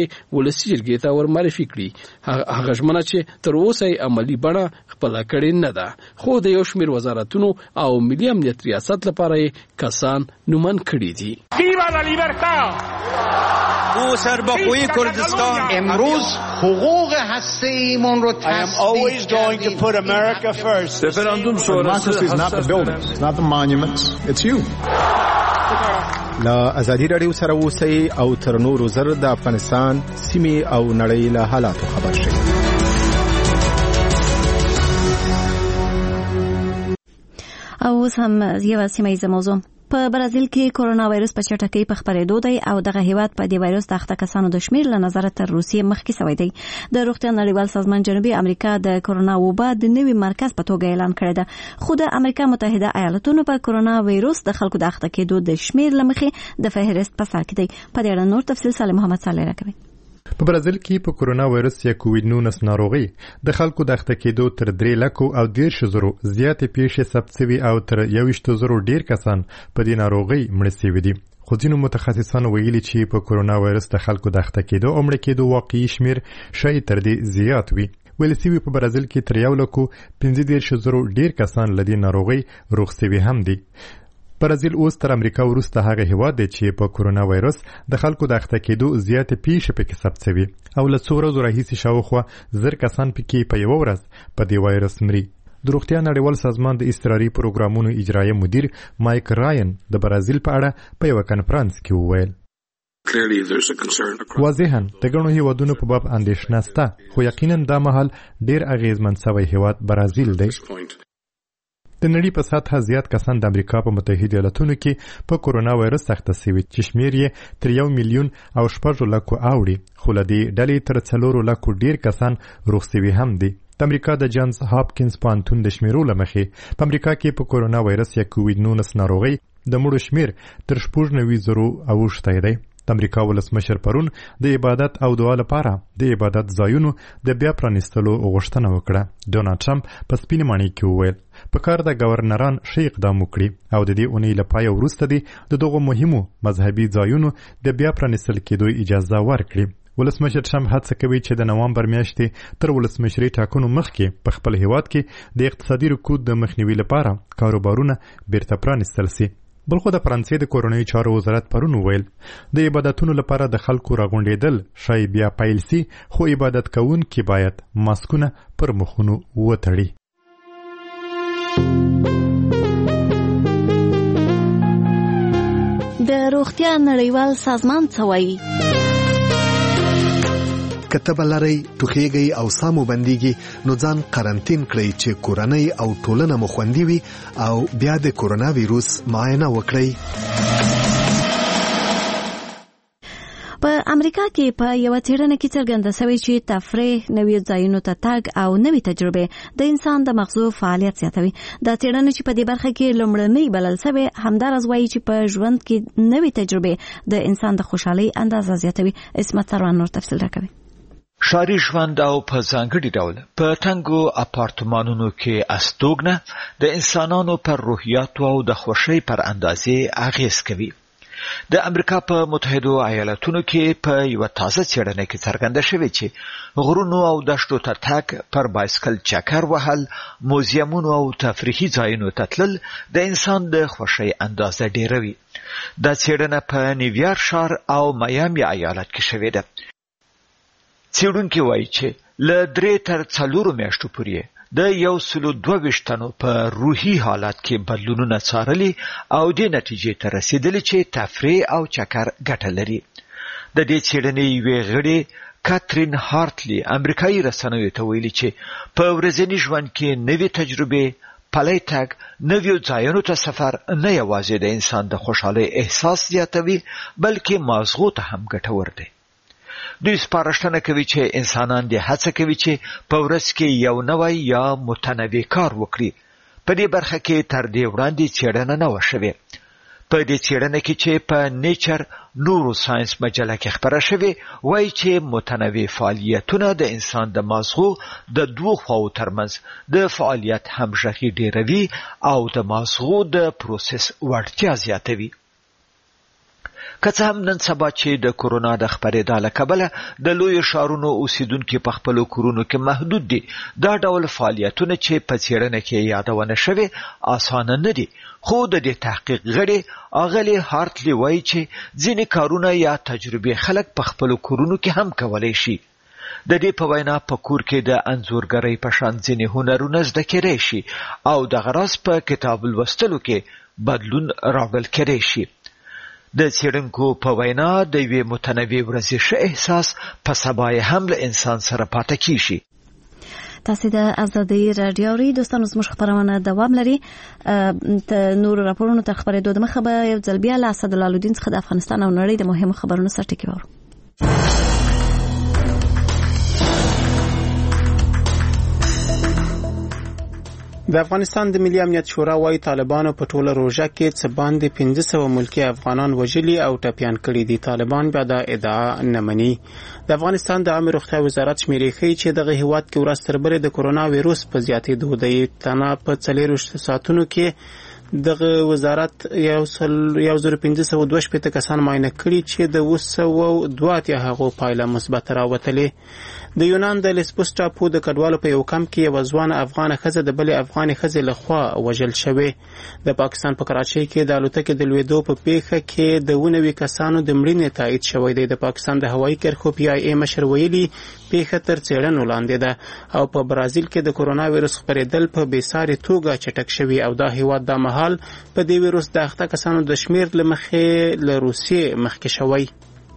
ولسی جرګې ته ور معرفي کړي. هغه ژمنه چې تر اوسه عملی بڼه خپل کړي نه ده، خو د یو شمېر وزارتونو او ملي امنیت ریاست لپاره کسان نومن کړي دي. ویوا لا لیبرتا! او سربخوی کردستان امروز حقوق هسته‌ایمون رو تثبیت کردیم. رفراندوم Democracy is not the buildings, it's not the monuments, it's you. لا ازادي رادیو سره اوسئ او تر نورو زر د افغانستان سیمې او نړۍ له حالاتو خبر شئ. او اوس هم یو سیمه موضوع. په برازیل کې کورونا وایرس په چټکۍ په خپرېدو دی او دغه هیواد په دې وایرس د اخته کسانو د شمیر له نظر تر روسیې مخکې شوی دی. د روغتیا نړیوال سازمان جنوبي امریکا د کورونا وبا د نوي مرکز په توګه اعلان کړی ده، خو د امریکا متحده ایالاتونو په کورونا وایرس د خلکو د اخته کېدو د شمیر له مخې د فهرست په سر کې دی. په دې اړه نور تفصیل سالم محمد صالح راکوي. په برازیل کې په کورونا وایرس یا کووید نولس ناروغي د خلکو د اخته کېدو تر درې لکو او دېرش زرو زیاتې پیښې ثبت شوي او تر یوویشت زرو ډېر کسان په دې ناروغۍ مړه شوي دي. خو ځینو متخصصانو ویلي چې په کورونا وایرس د خلکو د اخته کېدو او مړه کېدو واقعي شمیر شاید تر دې زیات وي. ویل شوي په برازیل کې تر یو لکو پنځه دېرش زرو ډېر کسان له دې ناروغۍ روغ شوي هم دي. برازیل اوس تر امریکا وروسته هغه هیواد دی چې په کورونا وایرس د خلکو د اخته کېدو زیاتې پیښې پکې ثبت شوي او له څو ورځو راهیسې شاوخوا زر کسان پکې په یوه ورځ په دې وایرس مري. د روغتیا نړیوال سازمان د اضطراري پروګرامونو اجرایي مدیر مایک راین د برازیل په اړه په یوه کنفرانس کې وویل واضحاً د ګڼو هیوادونو په باب اندېښنه شته، خو یقینا دا مهال ډېر اغېزمن شوی هیواد برازیل دی. د نړۍ په سطحه زیات کسان د امریکا په متحده ایالاتونو کې په کورونا وایرس اخته شوي چې شمیر یې تر یو میلیون او شپږ لکو اوړي، خو له دې ډلې تر څلورو لکو ډېر کسان روغ شوي هم دي. د امریکا د جانز هاپکینز پوهنتون د شمیرو له مخې په امریکا کې په کورونا وایرس یا کووید نولس ناروغۍ د مړو شمیر تر شپږ نوي زرو اوښتی دی. د امریکا ولسمشر پرون د عبادت او دعا لپاره د عبادت ځایونو د بیا پرانیستلو غوښتنه وکړه. ډونالډ ټرمپ په سپینې ماڼۍ کې وویل په کار د ګورنران ښه اقدام وکړي او د دې اونۍ له پایه وروسته دي د دغو مهمو مذهبي ځایونو د بیا پرانیستل کېدو اجازه ورکړي. ولسمشر ټرمپ هڅه کوي چې د نوامبر میاشتې تر ولسمشرۍ ټاکنو مخکې په خپل هیواد کې د اقتصادي رکود د مخنیوي لپاره کاروبارونه بیرته پرانیستل سي. بلخو د فرانسې د کورنۍ چارو وزارت پرون وویل د عبادتونو لپاره د خلکو راغونډېدل شاید بیا پیل سي، خو عبادت کوونکي باید ماسکونه پر مخونو وتړي. د روغتیا نړیوال سازمان څه وایي؟ کتب لري ټوخیږي او سامو بنديږي نو ځان قرنټین کړئ چې کورنۍ او ټولنه مو خوندي وي او بیا د کورونا وایروس معاینه وکړئ. په امریکا کې په یو څېړنه کې څرګنده شوی چې تفریح، نوي ځایونو ته تګ او نوي تجربې د انسان د مغزو فعالیت زیاتوي. دا څېړنه چې په دې برخه کې لومړنۍ بلل شوې همدارس وایي چې په ژوند کې نوي تجربې د انسان د خوشحالۍ اندازه زیاتوي. اسمت سروان نور تفصیل راکوي. ښاري ژوند او په ځانګړي ډول په تنګو اپارتمانونو کې استوګنه د انسانانو پر روحیاتو او د خوښۍ پر اندازې اغیز کوي. د امریکا په متحده ایالاتونو کې په یو تازه څېړنه کې څرګنده شوې چې غرونو او دشتو ته تګ، پر بایسکل چکر وهل، موزیمونو او تفریحي ځایونو ته تلل د انسان د خوښۍ اندازه ډیروي. دا څېړنه په نیویارک ښار او میامي ایالت کې شوې ده. څېړونکي وایي چې له درې تر څلورو میاشتو پورې د یو سلو دوه ویشتنو په روحي حالت کې بدلونونه څارلي او دې نتیجې ته رسېدلي چې تفریح او چکر ګټه لري. د دې څېړنې یوې غړې کاترین هارتلی امریکایي رسنیو ته ویلي چې په ورځني ژوند کې نوې تجربې، پلی تګ، نویو ځایونو ته سفر نه یوازې د انسان د خوشحالۍ احساس زیاتوي بلکې مازغو ته هم ګټور دی. دوی سپارښتنه کوي چې انسانان دې هڅه کوي چې په ورځ کې یو نوی یا متنوع کار وکړي. په دې برخه کې تر دې وړاندې څېړنه نه وه شوې. په دې څېړنه کې چې په نیچر نورو ساينس مجله کې خپره شوې وایي چې متنوع فعالیتونه د انسان د مازغو د دوو خواو ترمنځ د فعالیت همغږي ډیروي او د مازغو د پروسس وړتیا زیاتوي. که څه هم نن سبا چې د کورونا د خپرېدا له کبله د لویو ښارونو اوسیدونکي په خپلو کورونو کې محدود دي، دا ډول فعالیتونه چې په څېړنه کې یادونه شوې اسانه نه دي. خو د دې تحقیق غړي اغلی هارتلی وایي چې ځینې کارونه یا تجربې خلک په خپلو کورونو کې هم کولی شي. د دې په وینا په کور کې د انځورګرۍ په شان ځینې هنرونه زده کېدای شي او دغه راز په کتاب لوستلو کې بدلون راوړل کېدای شي. د څېړونکو په وینا د یوې متنوع ورځې ښه احساس په سبا یې هم له انسان سره پاتې کیږي. تاسو د ازادي رادیو ری دوستانو زموږ خبرونه دوام لري. ته نور راپورونو تر خبرېدو د مخه به یو ځل بیا له اسدالدین څخه د افغانستان او نړۍ د مهمو خبرونو سره ټکی وورو. د افغانستان د ملي امنیت شورا وايي طالبانو په ټوله روژه کې څه باندې پنځه سوه ملکي افغانان وژلي او ټپیان کړي دي. طالبان بیا دا ادعا نه مني. د افغانستان د عامه روغتیا وزارت شمیرې ښیي چې دغه هیواد کې ورځ تر بلې د کورونا ویروس په زیاتېدو دی. تنه په څلېرویشت ساعتونو کې دغه وزارت یو سل یو زر پنځه سوه دوه شپېته کسان معاینه کړي چې د اوه سوه دوه اتیا هغو پایله مثبته راوتلې. د یونان د لیسبوس ټاپو د کډوالو په یو کمپ کې یوه ځوانه افغانه ښځه د بلې افغانې ښځې لخوا وژل شوې. د پاکستان په کراچۍ کې د الوتکې د لوېدو په پیښه کې د اووه نوي کسانو د مړینې تایید شوی دی. د پاکستان د هوایي کرښو پی آی ای مشر ویلي پیښه تر څېړنو لاندې ده او په برازیل کې د کورونا ویروس خپرېدل په بېسارې توګه چټک شوي او دا هیواد دا مهال په دې ویروس د اخته کسانو د شمېر له مخې له روسیې مخکې شوی.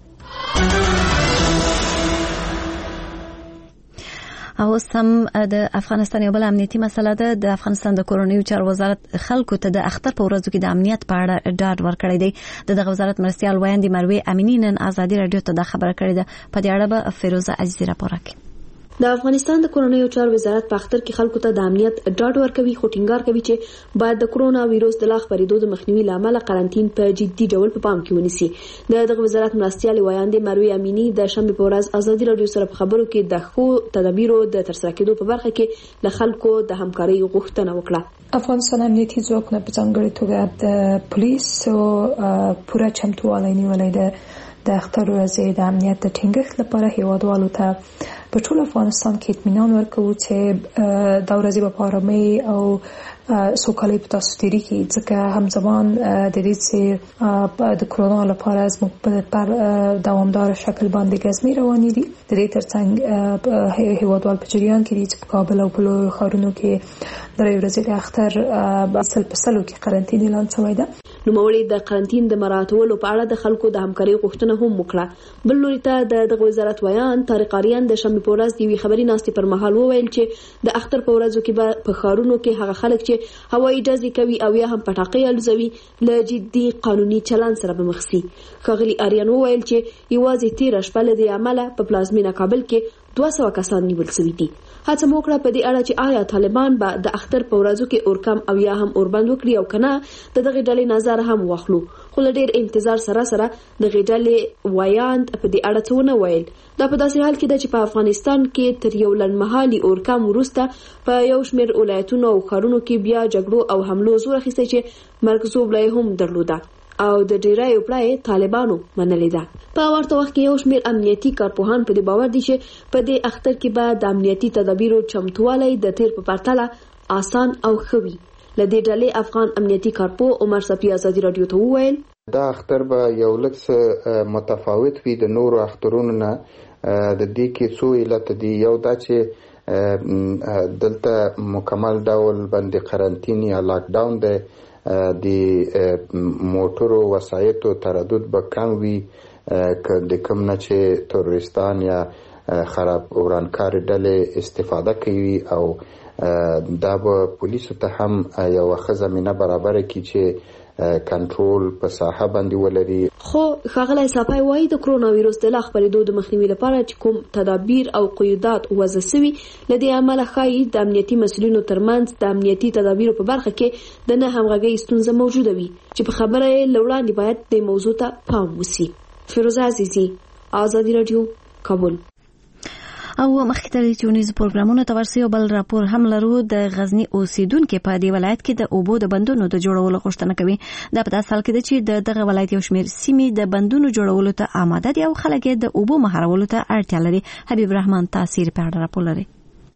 او سم د افغانستان یو بل امنیتي مسله ده. د افغانستان د کورونیو چارو وزارت خلکو ته د اختر په ورځو کې د امنیت په اړه ډاډ ورکړی دی. د دغه وزارت مرستیال ویاندې مروې امینی نن ازادي رادیو ته دا خبره کړې ده. په دې اړه به فیروزه عزیزی راپور راکړي. د افغانستان د کورونیو چارو وزارت په اختر کې خلکو ته د امنیت ډاډ ورکوي، خو ټینګار کوي چې باید د کورونا وایروس د لا خپرېدو د مخنیوي لامل قرنټین په جدي ډول په پام کې ونیسي. د دغه وزارت مرستیال ویاندې مروې امینی د شنبه په ورځ ازادي رادیو سره په خبرو کې د خو تدابیرو د ترسره کېدو په برخه کې له خلکو د همکارۍ غوښتنه وکړه. افغانستان امنیتي ځواکونه په ځانګړي توګه د پولیسو پوره چمتووالی نیولی ده د اختر ورځې د امنیت د ټینګښت لپاره هیوادوالو ته په ټول افغانستان کې اطمینان ورکوو چې دا ورځې به په آرامۍ او سوکالۍ په تاسو تېرېږي، ځکه همزمان د دې چې د کورونا لپاره زموږ په دوامداره شکل باندې ګزمې روانې دي. د دې ترڅنګ هیوادوال په جریان کې دي چې په کابل او په لویو ښارونو کې درې ورځې د اختر سل په سلو کې قرنطین اعلان شوی ده. نوموړي د قرنطین د مراعاتولو په اړه د خلکو د همکارۍ غوښتنه هم وکړه. بل لوري ته د دغه وزارت ویان طارق آریان د شنبه په ورځ د یوې خبري ناستې پر مهال وویل چې د اختر په ورځو کې به په ښارونو کې هغه خلک چې هوایي ډزې کوي او یا هم پټاقۍ الوزوي له جدي قانوني چلند سره به مخ شي. ښاغلي آریان وویل چې یوازې تېره شپه له دې امله په پلازمینه کابل کې دوه سوه کسان نیول شوي دي. هڅه مو وکړه په دې اړه چې آیا طالبان به د اختر په ورځو کې اورکم او یا هم اوربند وکړي او کنه د دغه ډلې نظر هم واخلو. خو له ډېر انتظار سره سره دغه ډلې ویاند په دې اړه څه ونه ویل. دا په داسې حال کې ده چې په افغانستان کې تر یو لنډمهالي اورکم وروسته په یو شمېر ولایتونو او ښارونو کې بیا جګړو او حملو زور اخیستی چې مرګ ژوبله هم درلوده او د ډیرایو پلای طالبانو منلې ده. په ورته وخت کې یو شمېر امنیتي کارپوهان په دې باور دي چې په دې اختر کې به د امنیتي تدابیرو چمتووالی د تیر په پرتله آسان او ښه وي. له دې ډلې افغان امنیتي کارپو عمر صفي ازادي رادیو ته وویل دا اختر به یو لږ متفاوت وي د نورو اخترونو نه. د دې کې څو علت دي. یو دا چې دلته مکمل ډول باندې قرنطین یا لاک ډاون دی، د موټرو وسایطو تردد به کم وي که د کوم نه چې تروریستان یا خراب ورانکار ډلې استفاده کوي او دا به پولیسو ته هم یو ښه زمینه برابره کړي چې کنټرول په ساحه باندې ولري. خو ښاغلی صافی وایي د کرونا ویروس د لا خپرېدو د مخنیوي لپاره چې کوم تدابیر او قیودات وضع شوي له دې امله ښایي د امنیتي مسؤلینو ترمنځ د امنیتي تدابیرو په برخه کې د نه همغږۍ ستونزه موجوده وي چې په خبره یې له وړاندې باید دې موضوع ته پام وشي. فیروزه عزیزي، ازادي رادیو، کابل. او مخکې تر دې چې ونیز پروګرامونو ته ورسي او بل راپور هم لرو. د غزنی اوسیدونکو په دې ولایت کې د اوبو د بندونو د جوړولو غوښتنه کوي. دا په داسې حال کې ده چې دغه ولایت یو شمېر سیمې د بندونو جوړولو ته آماده دي او خلک یې د اوبو مهارولو ته اړتیا لري. حبیب رحمان تاثیر په اړه راپور لري.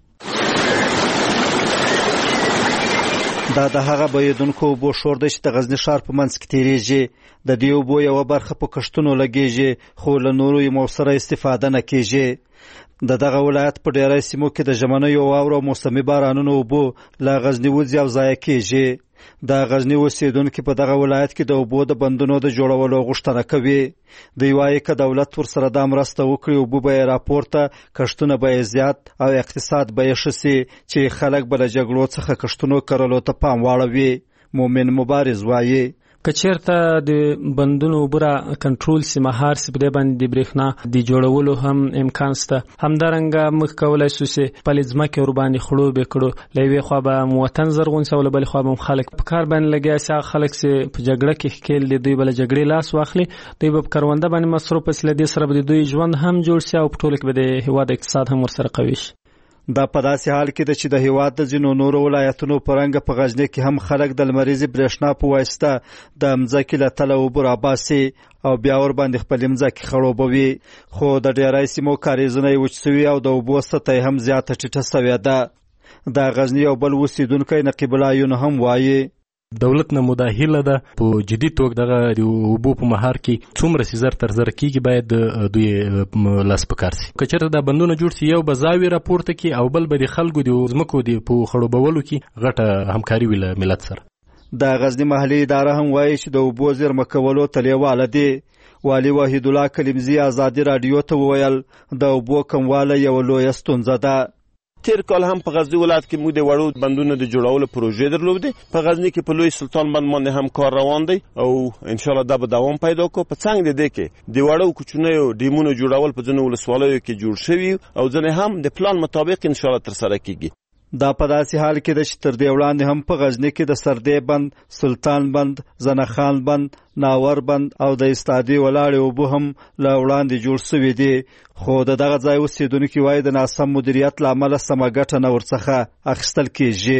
دا د هغه بهیدونکو اوبو شور دی چې د غزني ښار په منځ کې تیریږي. د دې اوبو یوه برخه په کښتونو لګیږي خو له نورو یې مؤثره استفاده نه کیږي. د دغه ولایت په ډیری سیمو کې د ژمنیو واورو او موسمي بارانونو اوبو له غزني وځي او ضایع کیږي. د غزني اوسیدونکو په دغه ولایت کې د اوبو د بندونو د جوړولو غوښتنه کوي. دوی وایي که دولت ورسره دا مرسته وکړي اوبه به یې راپورته، کښتونه به یې زیات او اقتصاد به یې ښه سي چې خلک به له جګړو څخه کښتونو کرلو ته پام واړوي. مومن مبارز وایي که چیرته د بندونو اوبه را کنټرول سي، مهار سي، په دې باندې د برېښنا د جوړولو هم امکان شته. همدارنګه موږ کولی شو چې خپلې ځمکې ورباندې خړوب یې کړو. له یوې خوا به مو وطن زرغون سي او له بلې خوا به هم خلک په کار باندې لګیا سي. هغه خلک چې په جګړه کې ښکېل دي دوی به له جګړې لاس واخلي، دوی به په کرونده باندې مصروف سي. له دې سره به د دوی ژوند هم جوړ سي او په ټوله کې به د هېواد اقتصاد هم ورسره قوي شي. دا په داسې حال کې ده چې د هېواد د ځینو نورو ولایتونو په رنګه په غزني کې هم خلک د لمریزې برېښنا په واسطه د مځکې له تله اوبه راباسي او بیا ورباندې خپلې مځکې خړوبوي. خو د ډېری سیمو کاریزونه یې وچ سوي او د اوبو سطحه یې هم زیاته ټیټه سوې ده. د غزني یو بل اوسیدونکی نقیب الله یون هم وایي دولت نه مداخله ده په جدي توګه دغه د اوبو په مهار کې څومره سي زر تر زر کېږي باید دوی لاس په کار سي. که چېرته دا بندونه جوړ سي یو به زاویې راپورته کړي او بل به د خلکو د ځمکو د په خړوبولو کې غټه همکاري وي له ملت سره. د غزني محلي اداره هم وایي چې د اوبو زیرمه کولو ته لیواله دي. والي وحید الله کلیمزي ازادي راډیو ته وویل د اوبو کموالی یوه لویه ستونزه ده. تیر کال هم په غزنی ولایت کې موږ د وړو بندونو د جوړولو پروژې درلودې. په غزنی کې په لوی سلطان بند باندې هم کار روان دی او ان شاء الله دا به دوام پیدا کوي. په څنګ د دې کې د وړو کوچنیو ډیمونو جوړول په ځینو ولسوالیو کې جوړ شوي او ځینې هم د پلان مطابق ان شاء الله ترسره کیږي. دا په داسې حال کې ده چې تر دې وړاندې هم په غزني کې د سردې بند، سلطان بند، زنخان بند، ناور بند او د استادي ولاړې اوبه هم له وړاندې جوړ سوي دي. خو د دغه ځای اوسیدونکي وایي د ناسم مدیریت له امله سمه ګټه نه ورڅخه اخیستل کیږي.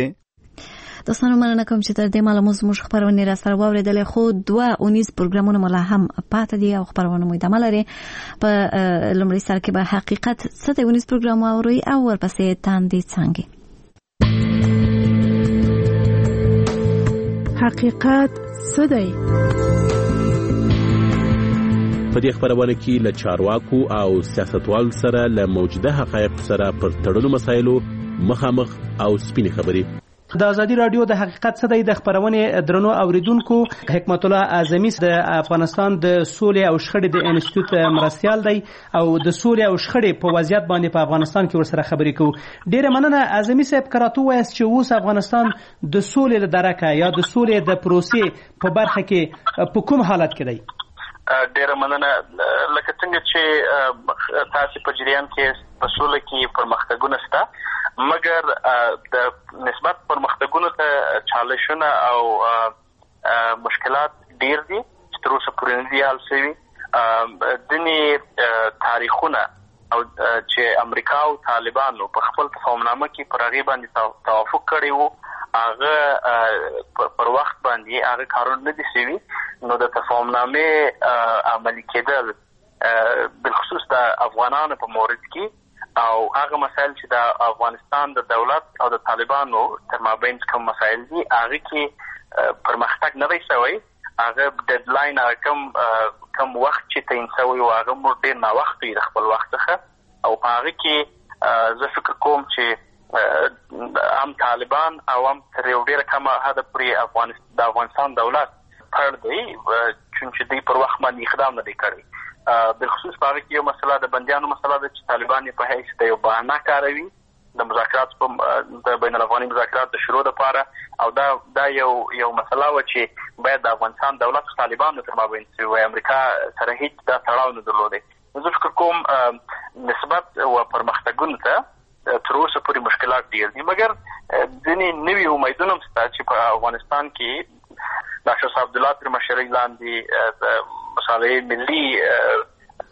دوستانو مننه کوم چې تر دې مهاله مو زموږ خپرونې راسره واورېدلې. خو دوه اونیز پروګرامونه مو لا هم پاته دي او خپرونه مو ادامه لري. په لومړي سر کې به حقیقت څه دی اونیز پروګرام واورئ او ورپسې تاندې څانګې. حقیقت څه دی؟ په دې خبرونه کې له چارواکو او سیاستوالو سره له موجوده حقایق سره پر تړلو مسایلو مخامخ او سپینې خبرې. د ازادي رادیو د حقیقت څه دی د خبرونې درنو اوریدونکو، حکمت الله اعظمي د افغانستان د سولې او شخړې د انسټیټیوټ مرستیال دی او د سولې او شخړې په وضعیت باندې په افغانستان کې ورسره خبرې کوو. ډیره مننه اعظمي صاحب. کراتو وایي چې اوس افغانستان د سولې له درکه یا د سولې د پروسې په برخه کې په کوم حالت کې دی؟ ډیره مننه. لکه څنګه چې تاسو په جریان کې په سوله کې پرمختګونه شته، مګر د نسبت پرمختګونو ته چالشونه او مشکلات ډیر دي چې تر اوسه پورې نه دي حل شوي. ځینې تاریخونه او چې امریکا او طالبانو په خپل تفاهمنامه کې پر هغې باندې توافق کړی وو، هغه پر وخت باندې هغه کارونه نه دي شوي. نو د تفاهمنامې عملي کېدل بالخصوص د افغانانو په مورد کې او هغه مسایل چې د افغانستان د دولت او د طالبانو تر مابین کوم مسایل دي هغه کې پرمختګ نه دی شوی. هغه ډیډلاین هغه کم کم وخت چې تعین شوی و هغه مو ډېر ناوخت دی د خپل وخت څخه او په هغه کې زه فکر کوم چې هم طالبان او هم تر یو ډېره کمه حده پورې افغانستان د افغانستان دولت پړ دی چې دوی پر وخت باندې اقدام نه دی کړی. بالخصوص په هغه کې یو مسله د بندیانو مسله ده چې طالبان په حیث د یو بهانه کاروي د مذاکرات په د بین الافغاني مذاکرات د شروع لپاره او دا دا یو یو مسله و چې باید د افغانستان دولت او طالبانو تر مابین چې وای امریکا سره هیڅ دا تړاو نه درلودی. زه فکر کوم نسبت او پرمختګونو ته تر اوسه پورې مشکلات ډیر دي، مګر ځینې نوي امیدونه شته چې په افغانستان کې ډاکټر صاحب عبدالله تر مشرۍ لاندې مصالحې ملي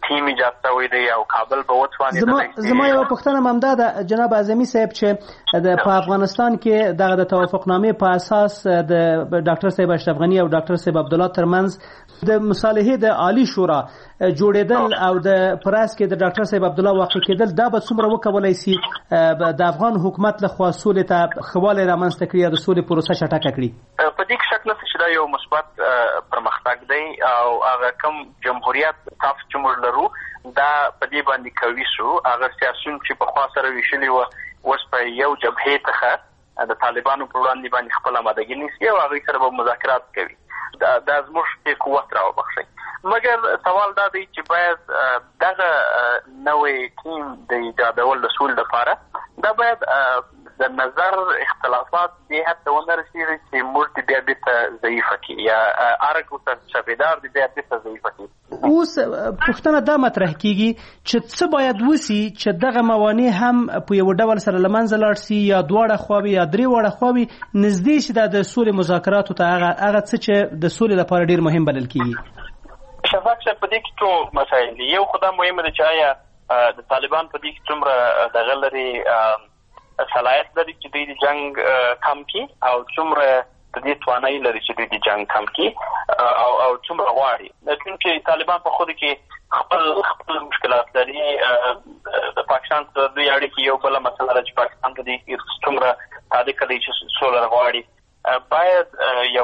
ټیم ایجاد شوی دی او کابل به وتواني. زما زما یو پوښتنه ممدا ده جناب اعظمي صاحب چې د په افغانستان کې دغه د توافقنامې په اساس د ډاکټر صاحب اشرف غنی او ډاکټر صاحب عبدالله ترمنځ د مصالحې د عالی شورا جوړېدل او د پراس کې د ډاکټر صاحب عبدالله واقع کېدل دا به څومره وکولای شي د افغان حکومت لخوا سولې ته خواله رامنځته کړي او د سولې پروسه چټکه کړي؟ په دې کې شک نشته چې دا یو مثبت پرمختګ دی او هغه کوم جمهوریت تاسو چې موږ لرو دا په دې باندې کوي شو. هغه سیاسيون چې په خوا سره ویشلي و اوس په یو جبهه څخه د طالبانو په وړاندې باندې خپل آمادګي نیسي او هغه سره به مذاکرات کوي. دا زموږ په قوت راوبخشي. مګر سوال دا دی چې باید دغه نوې ټیم د ایجادول د سول لپاره دا باید د نظر اختلافات دې حد ته ونرسېږي چې موږ دې بیا بیرته ضعیفه کړي یا ارګ ورته چپېدار دې بیا بیرته ضعیفه کړي. اوس پوښتنه دا مطرح کیږي چې څه باید وسی چې دغه موانع هم په یو ډول سره له منځه لاړ شي یا دواړه خواوې یا درې واړه خواوې نږدې شي د سولې مذاکراتو ته هغه هغه څه چې د سولې لپاره ډیر مهم بلل کیږي؟ شفاق صاحب په دې کې څو مسایل دي. یو خدای مهمه ده چې آیا د طالبان په دې کې څومره دغه لري صلاحیت لري چې دوی د جنگ کم کړي او څومره د دې توانایي لري چې دوی د جنگ کم کړي او او څومره غواړي. چې طالبان په خود کې خپل خپل مشکلات لري. د پاکستان سره دوی اړیکې یو بل مسله ده چې پاکستان ته دې څومره صادق دی چې سوله غواړي. باید یو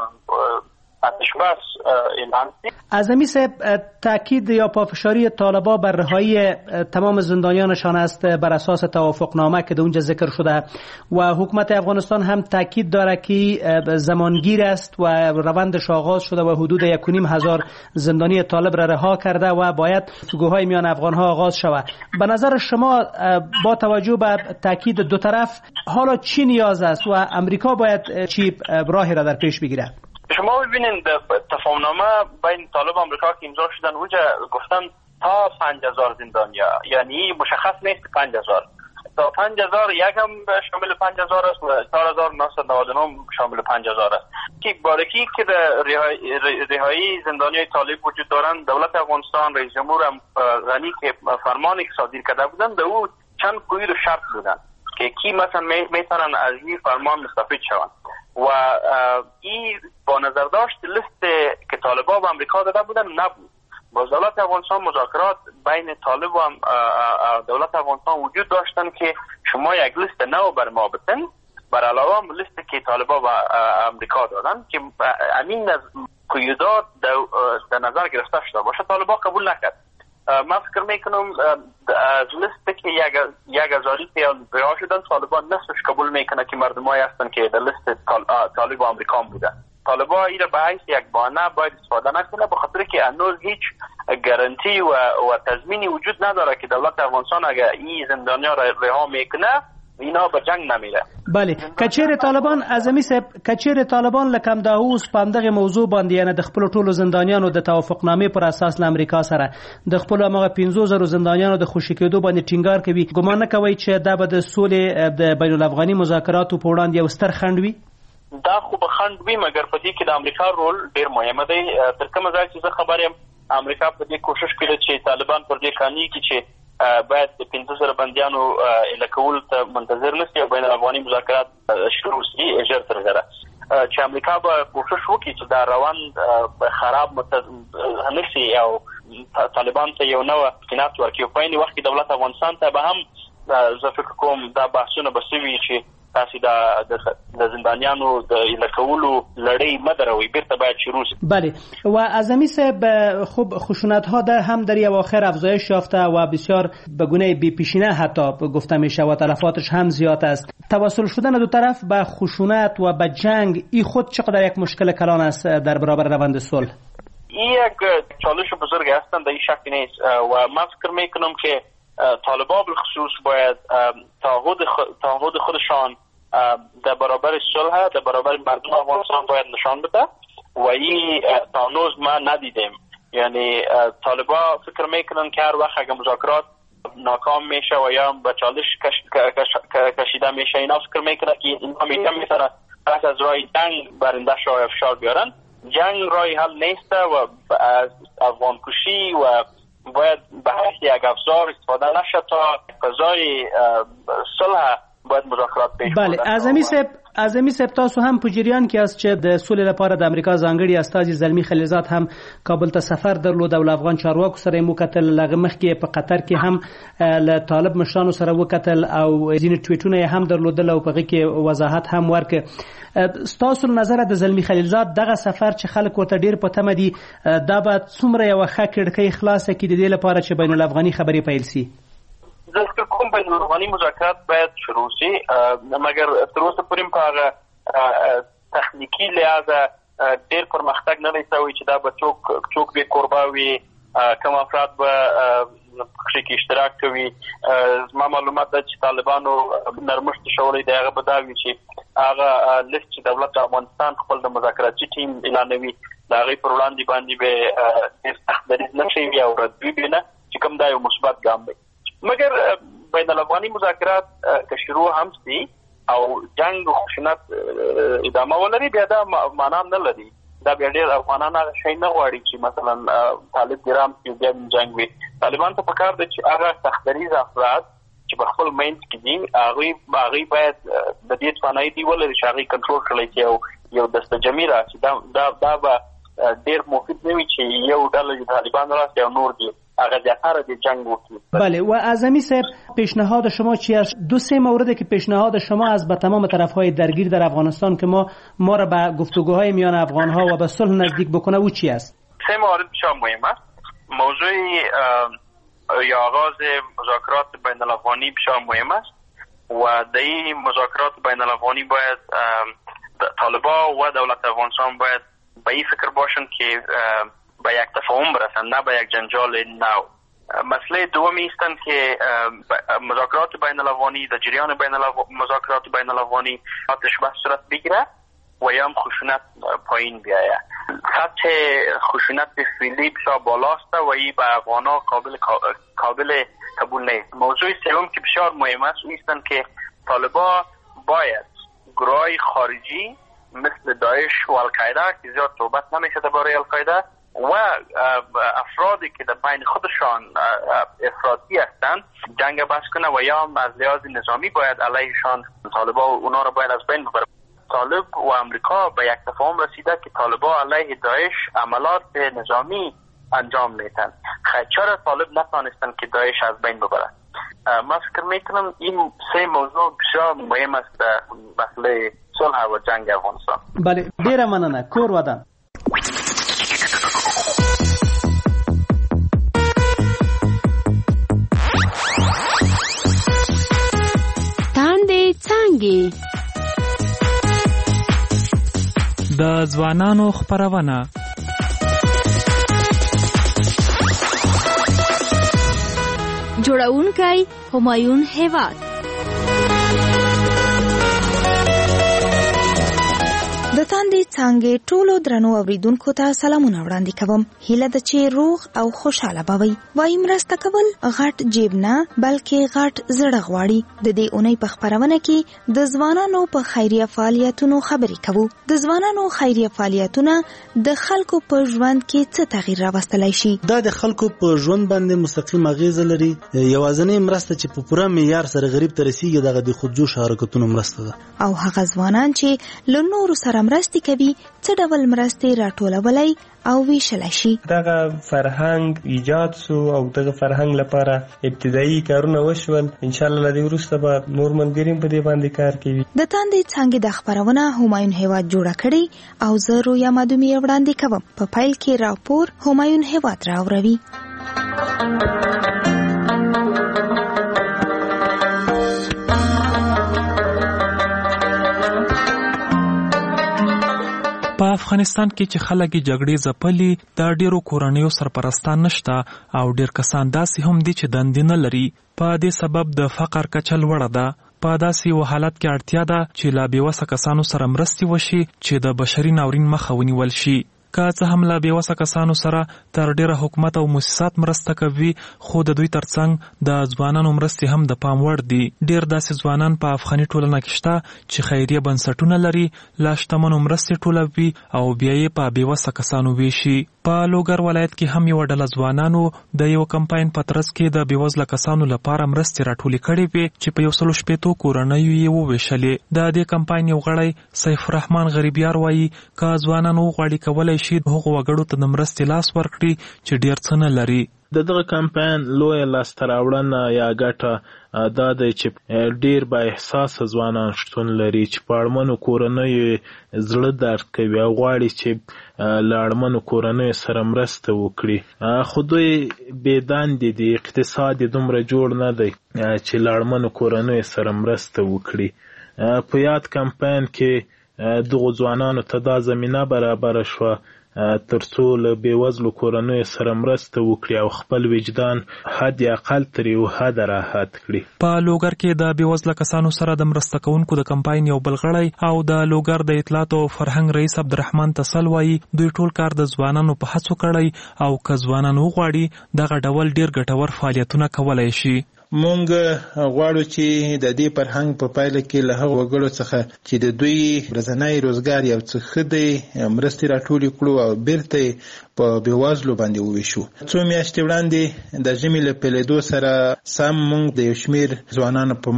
اتشباس اعلان شد. اعظمی صاحب تاکید یا پافشاری طالبان بر رهایی تمام زندانیانشان است بر اساس توافقنامه که در اونجا ذکر شده و حکومت افغانستان هم تاکید داره که زمانگیر است و روندش آغاز شده و حدود یک و نیم هزار زندانی طالب را رها کرده و باید گفتگوهای میان افغانها آغاز شود. به نظر شما با توجه به تاکید دو طرف حالا چی نیاز است و امریکا باید چی راهی را در پیش بگیره؟ شما ببینید تفاهمنامه بین طالب و امریکا که امضا شدن اونجا گفتن تا پنج هزار زندانیا، یعنی مشخص نیست پنج هزار تا پنج هزار یک هم شامل پنج هزار است و چهار هزار و نهصد و نود و نه شامل پنج هزار است. که بارکی که در رهایی زندانیای طالب وجود دارند، دولت افغانستان رئیس جمهور غنی که فرمانی که صادر کرده بودند در او چند قید و شرط بودند که کی مثلا میتونن از این فرمان مستفید شوند و این با نظر داشت لیست که طالبان و امریکا داده بودن نبود. با دولت افغانستان مذاکرات بین طالب و دولت افغانستان وجود داشتن که شما یک لیست نو بر ما بتن بر علاوه لیستی که طالبان و امریکا دادن که همین قیودات در نظر گرفته شده باشه. طالبان قبول نکرد. من فکر میکنم از لیستی که یک هزاری که رها شدن طالبان نصفش قبول میکنه که مردمایی هستن که در لیست طالب و امریکا بودن. طالبان این به حیث یک بهانه باید استفاده نکنه، به خاطر که هنوز هیچ گارانتی و و تضمینی وجود نداره که دولت افغانستان اگر این زندانیا را رها میکنه اینا به جنگ نمیره. بله کچیر طالبان اعظمي صاحب کچیر طالبان لکم دا اوس په دغه موضوع باندې یعنی د خپل ټولو زندانیانو د توافقنامې پر اساس له امریکا سره د خپل هغه پنځه زره زندانیانو د خوشی کېدو باندې ټینګار کوي، ګمان نه کوي چې دا به د سولې د بین الافغاني مذاکراتو په وړاندې یو ستر خنډ وي؟ دا خو به خنډ وي، مګر په دې کې د امریکا رول ډیر مهم دی. تر کومه ځای چې زه خبر یم امریکا په دې کوشش کوي چې طالبان پر دې قانوني کې چې باید د پنځه زره بندیانو الکول ته منتظر نشي او بین الافغاني مذاکرات شروع شي ژر تر ژره، چې امریکا به کوشش وکړي چې دا روند خراب نشي او طالبان ته یو نوې امکانات ورکړي. په عین وخت کې دولت افغانستان ته به هم زه فکر کوم دا بحثونه به شوي چې تاسو د زندانیانو د الکولو لړۍ مدروي بیرته باید شروع شي. بله و اعظمی صاحب خوب خشونت ها در هم در اواخر افزایش یافته و بسیار به گونه بی پیشینه حتی گفته میشه و تلفاتش هم زیاد است. توسل شدن دو طرف به خشونت و به جنگ این خود چقدر یک مشکل کلان است در برابر روند صلح؟ این یک چالش بزرگ هستند، در این شک نیست و من فکر میکنم که طالبان بالخصوص باید تعهد خودشان در برابر صلح در برابر مردم افغانستان باید نشان بده و این تا هنوز ما ندیدیم. یعنی طالبان فکر میکنن که هر وقت اگه مذاکرات ناکام میشه و یا به چالش کشیده میشه اینا فکر میکنن که اینا میتونن میتونن پس از راه جنگ برنده شاه افشار بیارن. جنگ راه حل نیست و از افغان کشی و باید به حیث یک افزار استفاده نشه تا فضای صلح باید مذاکرات پیش بله اعظمي صاحب اعظمي صاحب تاسو هم په جریان کې است چې د سولې لپاره د امریکا ځانګړي استازي زلمی خلیلزاد هم کابل ته سفر درلود او افغان چارواکو سره مو کتل لغه مخکې په قطر کې هم له طالب مشرانو سره وکتل او ځینې ټویټونه هم درلودل او په هغه کې وضاحت هم ورکړ. ستاسو نظر د زلمی خلیلزاد دغه سفر چې خلک ورته ډیر په تمه دي دا به څومره یو ښه کړکۍ خلاصه کړي د دې لپاره چې بین الافغاني خبرې پیل شي؟ زه فکر کوم بین الافغاني مذاکرات باید شروع شي مګر تر اوسه پورې په هغه تخنیکی لحاظه ډیر پرمختګ نه دی شوی چې دا به څوک څوک به قربا وي کوم افراد به پکې کې اشتراک کوي. زما معلومات ده چې طالبانو نرمښت شوړی دی هغه به دا وي چې هغه لیست چې دولت افغانستان خپل د مذاکراتي ټیم اعلانوي د هغې پر وړاندې باندې به ډېر سخت دریځ نه شي وي او ردوي به نه چې کوم دا یو مثبت ګام دی. مګر بین الافغاني مذاکرات که شروع هم شي او جنگ او خشونت ادامه ولري بیا دا معنا نه لري. دا بیا ډېر افغانان هغه شی نه غواړي چې مثلا طالب ګرام چې بیا جنگ وي. طالبان ته پکار دی چې هغه سختدریز افراد چې په خپل منځ کې دي هغوی هغوی باید د دې توانایي دی ولري چې هغوی کنټرول کړی چې یو یو دسته جمعي راشي. دا دا دا به ډېر مفید نه وي چې یو ډله چې طالبان راشي او نور دي هغه زیاتره د جنگ وکړي. بله و اعظمی صاحب پیشنهاد شما چی است؟ دو سه مورده که پیشنهاد شما از به تمام طرفهای درگیر در افغانستان که ما ما را به گفتگوهای میان افغانها و به صلح نزدیک بکنه او چی است؟ سه مورد بسیار مهم است. موضوع یا آغاز مذاکرات بین الافغانی بسیار مهم است و در این مذاکرات بین الافغانی باید طالبان و دولت افغانستان باید به این فکر باشند که به یک تفاهم برسند نه به یک جنجال نو. مسئله دومی هستند که مذاکرات بین الافغانی در جریان بین مذاکرات بین الافغانی آتش بس صورت بگیره و یا هم خشونت پایین بیاید. سطح خشونت فعلی بسیار بالاست و این به افغانا قابل قابل قبول نیست. موضوع سوم که بسیار مهم است او هستند که طالبان باید گروهای خارجی مثل داعش و القاعده که زیاد صحبت نمیشه درباره القاعده و افرادی که در بین خودشان افراطی هستند جنگ بس کنه و یا از لحاظ نظامی باید علیهشان طالبان و اونا رو باید از بین ببره. طالب و امریکا به یک تفاهم رسیده که طالبان علیه داعش عملات نظامی انجام میتن. چرا طالب نتانستن که داعش از بین ببره؟ من فکر میکنم این سه موضوع بسیار مهم است در مسئله صلح و جنگ افغانستان. بله ډیره مننه. کور ودان تاندې څانګې د ځوانانو خپرونه جوړونکی همایون هیواد. د تاندې څانګې ټولو درنو اوریدونکو ته سلامونه وړاندې کوم. هیله ده چې روغ او خوشاله به وئ. وایي مرسته کول غټ جیب نه بلکې غټ زړه غواړي. د دې اونۍ په خپرونه کې د ځوانانو په خیریه فعالیتونو خبرې کوو. د ځوانانو خیریه فعالیتونه د خلکو په ژوند کې څه تغییر راوستلی شي؟ دا د خلکو په ژوند باندې مستقیم اغیزه لري. یوازینۍ مرسته چې په پوره معیار سره غریب ته رسیږي دغه د خودجوش حرکتونو مرسته ده. او هغه ځوانان چې له نورو سره مرستې کوي څه ډول مرستې راټولولی او ویشلی شي؟ دغه فرهنګ ایجاد سو او دغه فرهنګ لپاره ابتدایي کارونه وشول. انشاءالله له دې وروسته به نور ملګري په دې باندې کار کوي. د تاندې څانګې د خپرونه همایون هیواد جوړه کړې او زه رویا مدومي وړاندې کوم. په پیل کې راپور همایون هیواد راوروي. په افغانستان کې چې خلک جګړې ځپلي د ډیرو کورنیو سرپرستان نشته او ډیر کسان داسې هم دي چې دندې نه لري. په دې سبب د فقر کچه لوړه ده. په داسې یو حالت کې اړتیا ده چې لا بېوسه کسانو سره مرستې وشي چې د بشري ناورین مخه ونیول شي. که څه هم لا بېوسه کسانو سره تر ډیره حکومت او مؤسسات مرسته کوي خو د دوی ترڅنګ د ځوانانو مرستې هم د پام وړ دي. ډیر داسې ځوانان په افغاني ټولنه کې شته چې خیریه بنسټونه لري، لا شتمنو مرستې ټولوي او بیا یې په بېوسه کسانو ویشي. په لوګر ولایت کې هم یو ډله ځوانانو د یو کمپاین په ترڅ کې د بېوزله کسانو لپاره مرستې راټولې کړې وې چې په یو سلو شپېتو کورنیو یې وویشلې. د دې کمپاین یو غړی سیف الرحمن غریبیار وایي که ځوانان وغواړي کولی شي هغو وګړو ته د مرستې لاس ورکړي چې ډېر څه نه لري. د دغه کمپاین لویه لاسته راوړنه یا ګټه دا دی چې ډیر با احساسه ځوانان شتون لري چې په اړمنو کورنیو زړه درد کوي او غواړي چې له اړمنو کورنیو سره مرسته وکړي، خو دوی بې دندې دي، اقتصاد یې دومره جوړ نه دی چې له اړمنو کورنیو سره مرسته وکړي. په یاد کمپاین کې دغو ځوانانو ته دا زمینه برابره شوه ترڅو له بېوزلو کورنیو سره مرسته وکړي او خپل وجدان حد اقل تر یو حده راحت کړي. په لوګر کې د بېوزله کسانو سره د مرسته کوونکو د کمپاین یو بل غړی او د لوګر د اطلاعاتو او فرهنګ رئیس عبدالرحمن تسل وایي دوی ټول کار د ځوانانو په هڅو کړی او که ځوانان وغواړي دغه ډول ډېر ګټور فعالیتونه کولی شي. مونږ غواړو چې د دې فرهنګ په پایله کې له هغو وګړو څخه چې د دوی ورځنی روزګار یو څه ښه دی مرستې راټولې کړو او بیرته په بېوزلو باندې وویشو. څو میاشتې وړاندې د ژمي له پیلېدو سره سم مونږ د یو شمېر ځوانانو په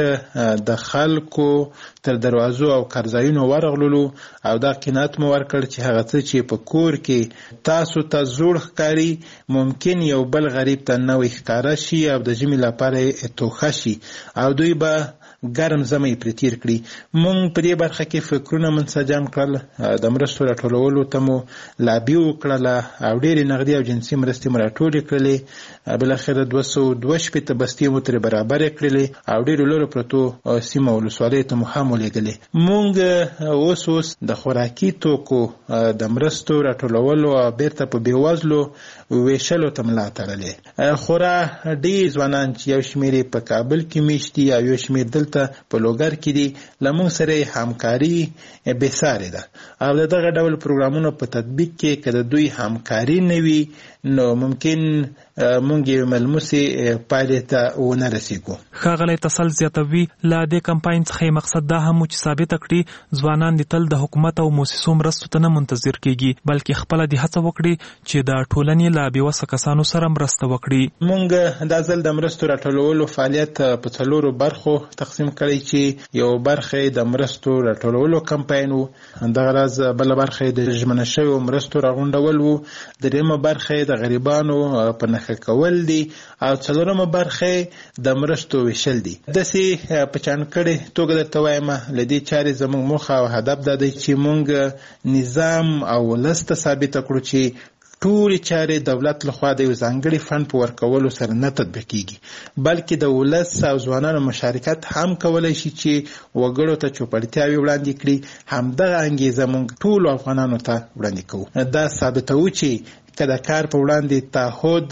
مټ د خلکو تر دروازو او کرځایونو ورغللو او دا قناعت مو ورکړ چې هغه څه چې په کور کې تاسو ته زوړ ښکاري ممکن یو بل غریب ته نوی ښکاره شي او د ژمي لپاره توښه شي او دوی به ګرم زمی پرې تیر کړي. مونږ په دې برخه کې فکرونه منسجم کړل، د مرستو راټولولو ته مو لابي وکړله او ډېرې نغدي او جنسي مرستې مو راټولې کړلې. بالاخره دوه سوه دوه شپېته بستې مو ترې برابرې کړلې او ډېرو لرو پرتو سیمو ولسوالیو ته مو هم ولېږلې. مونږ اوس اوس د خوراکي توکو د مرستو راټولولو او بیرته په بېوزلو ویشلو ته ملا تړلې. خورا ډېر ځوانان چې یو شمېر یې په کابل کې میشت دي او یو شمېر دلته په لوګر کې دي له موږ سره همکاري بېسارې ده او د دغه ډول پروګرامونو په تطبیق کې که د دوی همکاري نه وي نو ممکن مونږ یې ملموسې پایلې ته ونه رسېږو. ښاغلی تسل زیاتوي له دې کمپاین څخه یې مقصد دا هم و چې ثابته کړي ځوانان دې تل د حکومت او موسسو مرستو ته نه منتظر کېږي بلکې خپله دې هڅه وکړي چې د ټولنې له بېوسه کسانو سره مرسته وکړي. مونږ دا ځل د مرستو راټولولو فعالیت په څلورو برخو تقسیم کړی چې یو برخه د مرستو راټولولو کمپاین و، دغه راز بله برخه د ژمنه شویو مرستو راغونډول و، درېیمه برخه د غریبانو په نښه کول دي او څلورمه برخه د مرستو ویشل دي. داسې په چانکړې توګه درته وایم له دې چارې زموږ موخه او هدف دا دی چې موږ نظام او ولس ته ثابته کړو چې ټولې چارې دولت لخوا د یو ځانګړي فنډ په ورکولو سره نه تطبیق کیږي بلکې د ولس او ځوانانو مشارکت هم کولی شي چې وګړو ته چوپړتیاوې وړاندې کړي. همدغه انګیزه موږ ټولو افغانانو ته وړاندې کوو. دا ثابتوو چې که د کار په وړاندې تعهد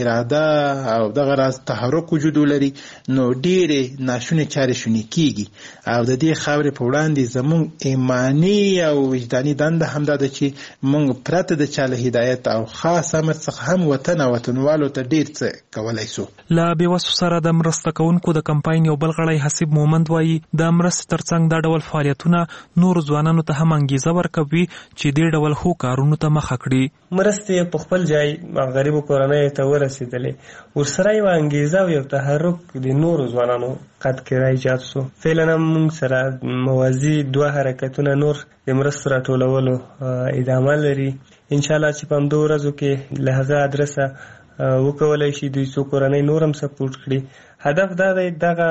اراده او دغه راز تحرک وجود ولري نو ډېرې ناشونې چارې شونې کیږي او د دې خاورې په وړاندې زموږ ایماني او وجداني دنده همدا ده چې موږ پرته د چا له هدایت او خاص امر څخه هم وطن او وطنوالو ته ډېر څه کولی سو. له بېوسو سره د مرسته کوونکو د کمپاین یو بل غړی حسیب مومند وایي د مرستې ترڅنګ دا ډول فعالیتونه نورو ځوانانو ته هم انګیزه ورکوي چې دې ډول ښو کارونو ته مخه کړي. مرستې په خپل ځای غریبو کورنیو ته ورسېدلې، ورسره یوه انګیزه او یو تحرک د نورو ځوانانو قد کې راایجاد سو. فعلا موږ سره موازي دوه حرکتونه نور د مرستو راټولولو ادامه لري. انشاءالله چې په همدو ورځو کې له هغه ادرسه وکولی شي دوی څو کورنۍ نور هم سپورټ کړي. هدف دا دی دغه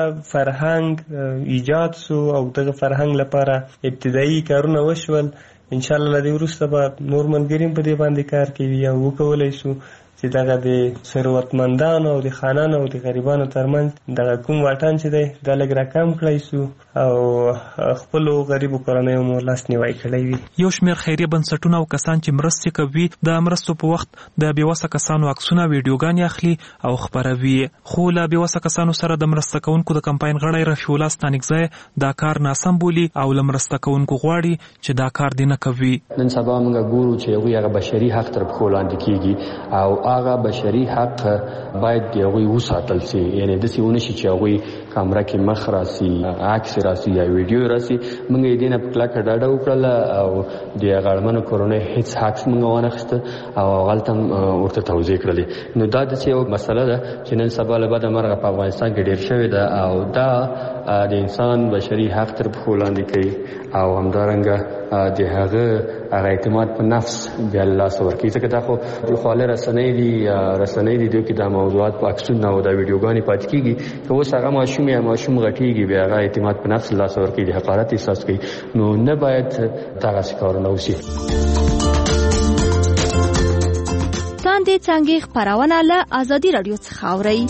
فرهنګ ایجاد سو او دغه فرهنګ لپاره ابتدایي کارونه وشول. انشاءالله له دې وروسته به نور ملګري په دې باندې کار کوي او وکولی شو چې دغه د ثروتمندانو او د خانانو او د غریبانو ترمنځ دغه کوم واټن چې دی دا لږ راکم کړی سو او خپلو غریبو کورنیو مو لاسنیوی کړی وي. یو شمېر خیریه بنسټونه او کسان چې مرستې کوي د مرستو په وخت د بېوسه کسانو عکسونه ویډیوګانې اخلي او خپروي، خو له بېوسه کسانو سره د مرسته کوونکو د کمپاین غړی رفیع الله ستانکزی دا کار ناسم بولي او له مرسته کوونکو غواړي چې دا کار دې نه کوي. نن سبا موږ ګورو چې هغوی هغه بشري حق تر پښو لاندې کېږي او هغه بشري حق باید د هغوی وساتل سي، یعنې داسې ونه شي چې هغوی کامره کې مخ راسي عکس راسي یا ویډیو راسي موږ یې دینه په کلکه ډاډه وکړل او د غړمنو کورونه هیڅ عکس موږ ونه اخیسته او غلطم ورته توضیح کړلې. نو دا د یو مسله ده چې نن سبا له بده مرغه په افغانستان کې ډیر شوې ده او دا د انسان بشري حق تر پښو لاندې کوي او همدارنګه د هغه هغه اعتماد په نفس بیا الله سره ورکړي. ځکه دا خو د خواله رسنۍ دي رسنۍ دي دوی کې دا موضوعات په عکسونه او دا ویډیوګانې پاتې کیږي که اوس هغه ماشوم یا ماشوم غټیږي بیا هغه اعتماد په نفس الله سره ورکړي د حقارت احساس کوي. نو نه باید دغسې کارونه وشي. تاندې څانګې خپرونه له ازادي راډیو څخه اورئ.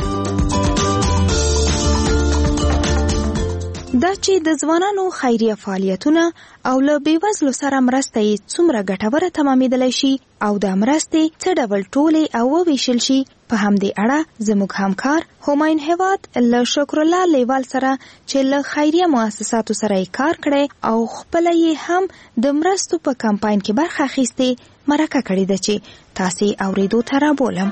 دا چې د ځوانانو خیریه فعالیتونه او له بېوزلو سره مرسته یې څومره ګټوره تمامېدلی شي او دا مرستې څه ډول ټولې او وویشل شي، په همدې اړه زموږ همکار همایون هیواد له شکر الله لیوال سره چې له خیریه مؤسساتو سره یې کار کړی او خپله یې هم د مرستو په کمپاین کې برخه اخیستې مرکه کړې ده چې تاسې اورېدو ته رابولم.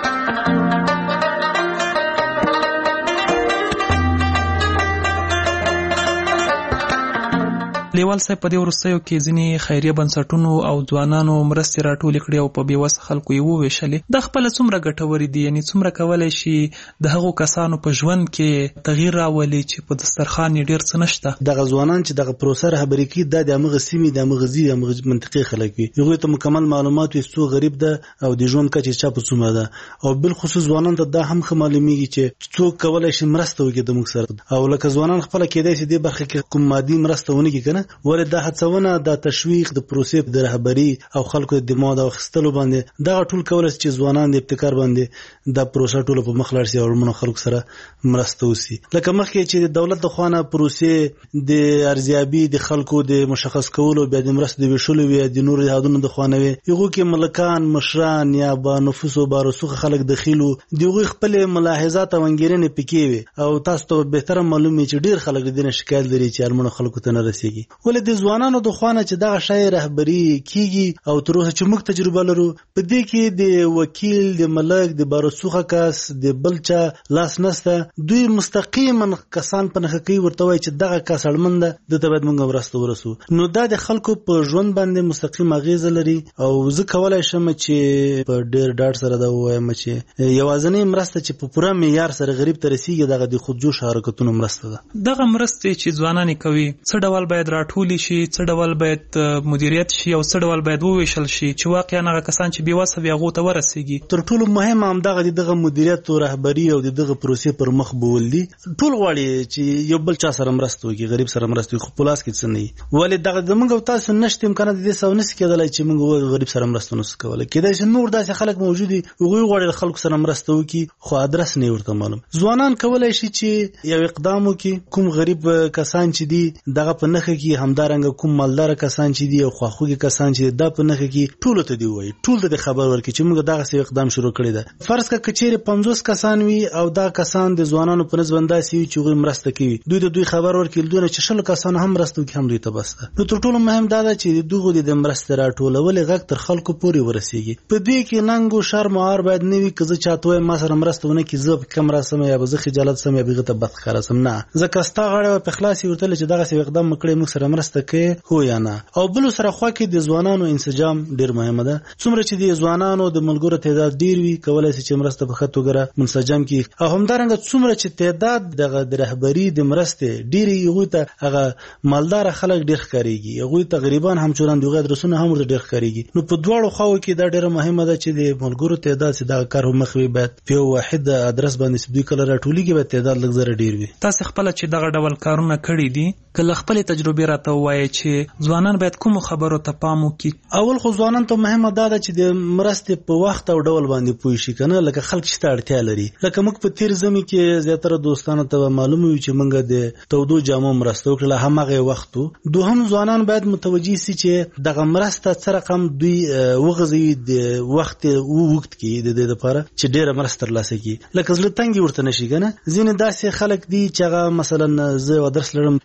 لیوال صاحب په دې وروستیو کې ځینې خیریه بنسټونو او ځوانانو مرستې راټولې کړې او په بېوسه خلکو یې وویشلې. دا خپله څومره ګټورې دي؟ یعنې څومره کولی شي د هغو کسانو په ژوند کې تغییر راولي چې په دسترخوان یې ډېر څه نشته؟ دغه ځوانان چې دغه پروسه رهبري کوي دا د همغه سیمې د همغه ځي همغه منطقې خلک وي. هغوی ته مکمل معلومات وي څو غریب ده او د ژوند کچه چا په څومره ده او بالخصوص ځوانانو ته دا هم ښه معلومیږي چې څوک کولی شي مرسته وکړي د موږ سره. او لکه ځوانان خپله کیدای شي دې برخه کې کوم مادي مرسته ونه کړي که نه، ولې دا هڅونه د تشویق د پروسې د رهبري او خلکو د دماغ او اخیستلو باندې دغه ټول کولی شي چې ځوانان د ابتکار باندې د پروسه ټوله په مخ لاړ شي او اړمنو خلکو سره مرسته وشي. لکه مخکې چې د دولت د خوا نه پروسې د ارزیابي د خلکو د مشخص کولو بیا د مرستو د ویشلو وي د نورو هیوادونو د خوا نه وي، هغو کې ملکان مشران یا با نفوس او بارسوخه خلک دخیلو د هغوی خپلې ملاحظات او انګېرنې پکې وي او تاسو ته بهتره معلوم وي چې ډېر خلک د دې نه شکایت لري چې اړمنو خلکو ته نه رسېږي. ولې د ځوانانو د خوا نه چې دغه شی رهبري کیږي او تر اوسه چې موږ تجربه لرو په دې کې د وکیل د ملک د بارسوخه کس د بل چا لاس نسته، دوی مستقیما کسان په نښه کوي ورته وایي چې دغه کس اړمن ده دته باید موږ مرسته ورسو. نو دا د خلکو په ژوند باندې مستقیم اغیزه لري او زه کولی شم چې په ډېر ډاډ سره دا ووایم چې یوازینۍ مرسته چې په پوره معیار سره غریب ته رسیږي دغه د خودجوش حرکتونو مرسته ده. دغه مرستې چې ځوانان یې کوي څه ډول باید راټولې شي، څه ډول باید مدیریت شي او څه ډول باید وویشل شي چې واقعا هغه کسان چې بېوسه وي هغو ته ورسیږي؟ تر ټولو مهم همدغه د دغه مدیریت او رهبري او د دغه پروسې پر مخ بول دي. ټول غواړي چې یو بل چا سره مرسته وکړي، غریب سره مرسته وکړي، خو په لاس کې څه نه وي. ولې دغه زموږ او تاسو نشته امکانات د دې سره نشي کېدلی چې موږ غریب سره مرسته نشو کولی. کېدای شي نور داسې خلک موجود دي هغوی غواړي خلکو سره مرسته وکړي خو ادرس نه ورته معلوم. ځوانان کولی شي چې یو اقدام وکړي، کوم غریب کسان چې دي دغه په نښه کې، همدارنګه کوم مالدار کسان چې دي او خواخوږي کسان چې دا په نښه کې ټولو ته دی وایي، ټول ته د خبر ورکړي چې موږ دغسې اقدام شروع کړی ده. فرض کړه که چیرې پنځوس کسان وي او دا کسان د ځوانانو په نسبت داسې وي چې هغوی مرسته کوي، دوی ته دوی خبر ورکړي دونه چې شلو کسانو هم مرسته وکړي هم دوی ته بس ده. نو تر ټولو مهم دا ده چې دغو د مرستې راټولولې غږ تر خلکو پورې ورسیږي. په دې کې ننګ او شرم او عار باید نه وي که زه چاته وایم ما سره مرسته ونه کړي زه کم راسم یا به زه خجالت سم یا به هغه ته بد ښکاره سم. نه، ځکه ستا غاړه په اخلاص یې ورتلې چې دغسې اقدام وکړی موږ سره مرسته کوې هو یا نه. او بل سره خوا کې د ځوانانو انسجام ډیر مهمه ده. څومره چې د ځوانانو د ملګرو تعداد ډیر وي کولای شي چې مرسته په ښه توګه منسجم کړي او همدارنګه څومره چې تعداد دغه د رهبري د مرستې ډیر هغوی ته هغه مالدار خلک ډیر ښکارېږي، هغوی ته غریبان هم چوران دغه ادرسونه هم ورته ډیر ښکارېږي. نو په دواړو خواو کې دا ډیره مهمه ده چې د ملګرو تعداد چې دغه کار مخ وي باید په یو واحد ادرس باندې چې دوی کله راټولېږي باید تعداد لږ زره ډیر وي. تاسو خپله چې دغه ډول کارونه کړي دي کله خپلې تجربې راته ووایئ چې ځوانان باید کومو خبرو ته پام وکړي؟ اول خو ځوانان ته مهمه دا ده چې د مرستې په وخت او ډول باندې پوه شي که نه، لکه خلک چې ته اړتیا لري. لکه موږ په تیر ژمي کې زیاتره دوستانو ته معلومه وي چې موږ د تودو جامو مرسته وکړله هماغه وخت و. دوهم ځوانان باید متوجه سي چې دغه مرسته څه رقم دوی وغځوي د وخت ووږد کړي د دې دپاره چې ډېره مرسته ترلاسه کړي. لکه زړه تنګي ورته نه شي که نه. ځینې داسې خلک دي چې هغه مثلا زه یو درس لرم هغوی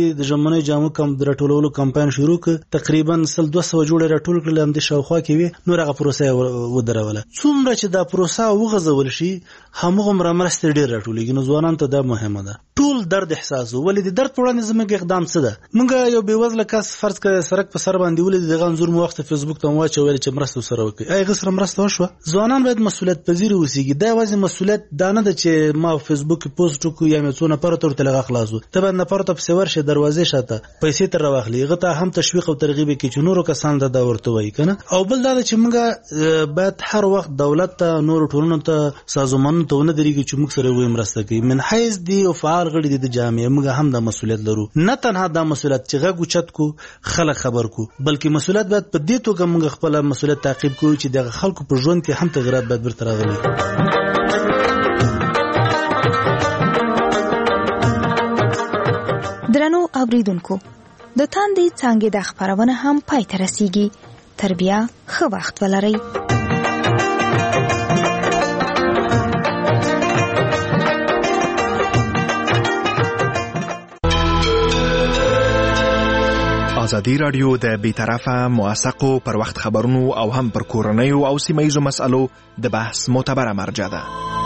دوی د ژمنۍ جامو کم د راټولولو کمپاین شروع کړ. تقریبا سل دوه سوه جوړې راټول کړل، هم د شاوخوا کې وي، نور هغه پروسه ودروله. څومره چې دا پروسه وغځول شي همغومره مرستې ډېر راټولېږي. نو ځوانانو ته دا مهمه ده. ټول درد احساس ولې د درد په وړاندې زموږ اقدام څه ده؟ موږ یو بېوزله کس فرض کړه سړک په سر باندې ولید، دغه انځور مو وخت فیسبوک ته واچول چې مرسته سره وکړي. آیا هغه سره مرسته وشوه؟ ځوانان باید مسؤلیت پذیر اوسېږي. دا یوازې مسؤلیت دا نه ده چې ما فیسبوک کې پوسټ وکړو یا مې څو نفرو ته ورته لغه خلاص وو. ته باید نفرو ته پسې ورشې، دروازې شاته پیسې ترې راواخلي، هغه ته هم تشویق او ترغیب کړي چې نورو کسانو ته دا ورته وایي که نه. او بل دا ده چې موږ باید هر وخت دولت ته، نورو ټولنو ته، سازمانونو ته ونه درېږي چې موږ سره یې مرسته کوي. من حیث دي او فعال غړي دي د جامعې موږ هم دا مسؤلیت لرو. نه تنها دا مسؤلیت چې غږ اوچت کو خلک خبر کو، بلکې مسؤلیت باید په دې توګه موږ خپل مسؤلیت تعقیب کوو چې د خلکو په ژوند کې هم تغیرات باید ورته راغلي. درنو اوریدونکو، د تاندې څانګې د خبرونه هم پای ته رسیږي. تر بیا ښه وخت ولرئ. ازادي راډیو د بیطرفه موثقو پر وخت خبرونو او هم پر کورنیو او سیمه ییزو مسألو د بحث معتبره مرجع ده.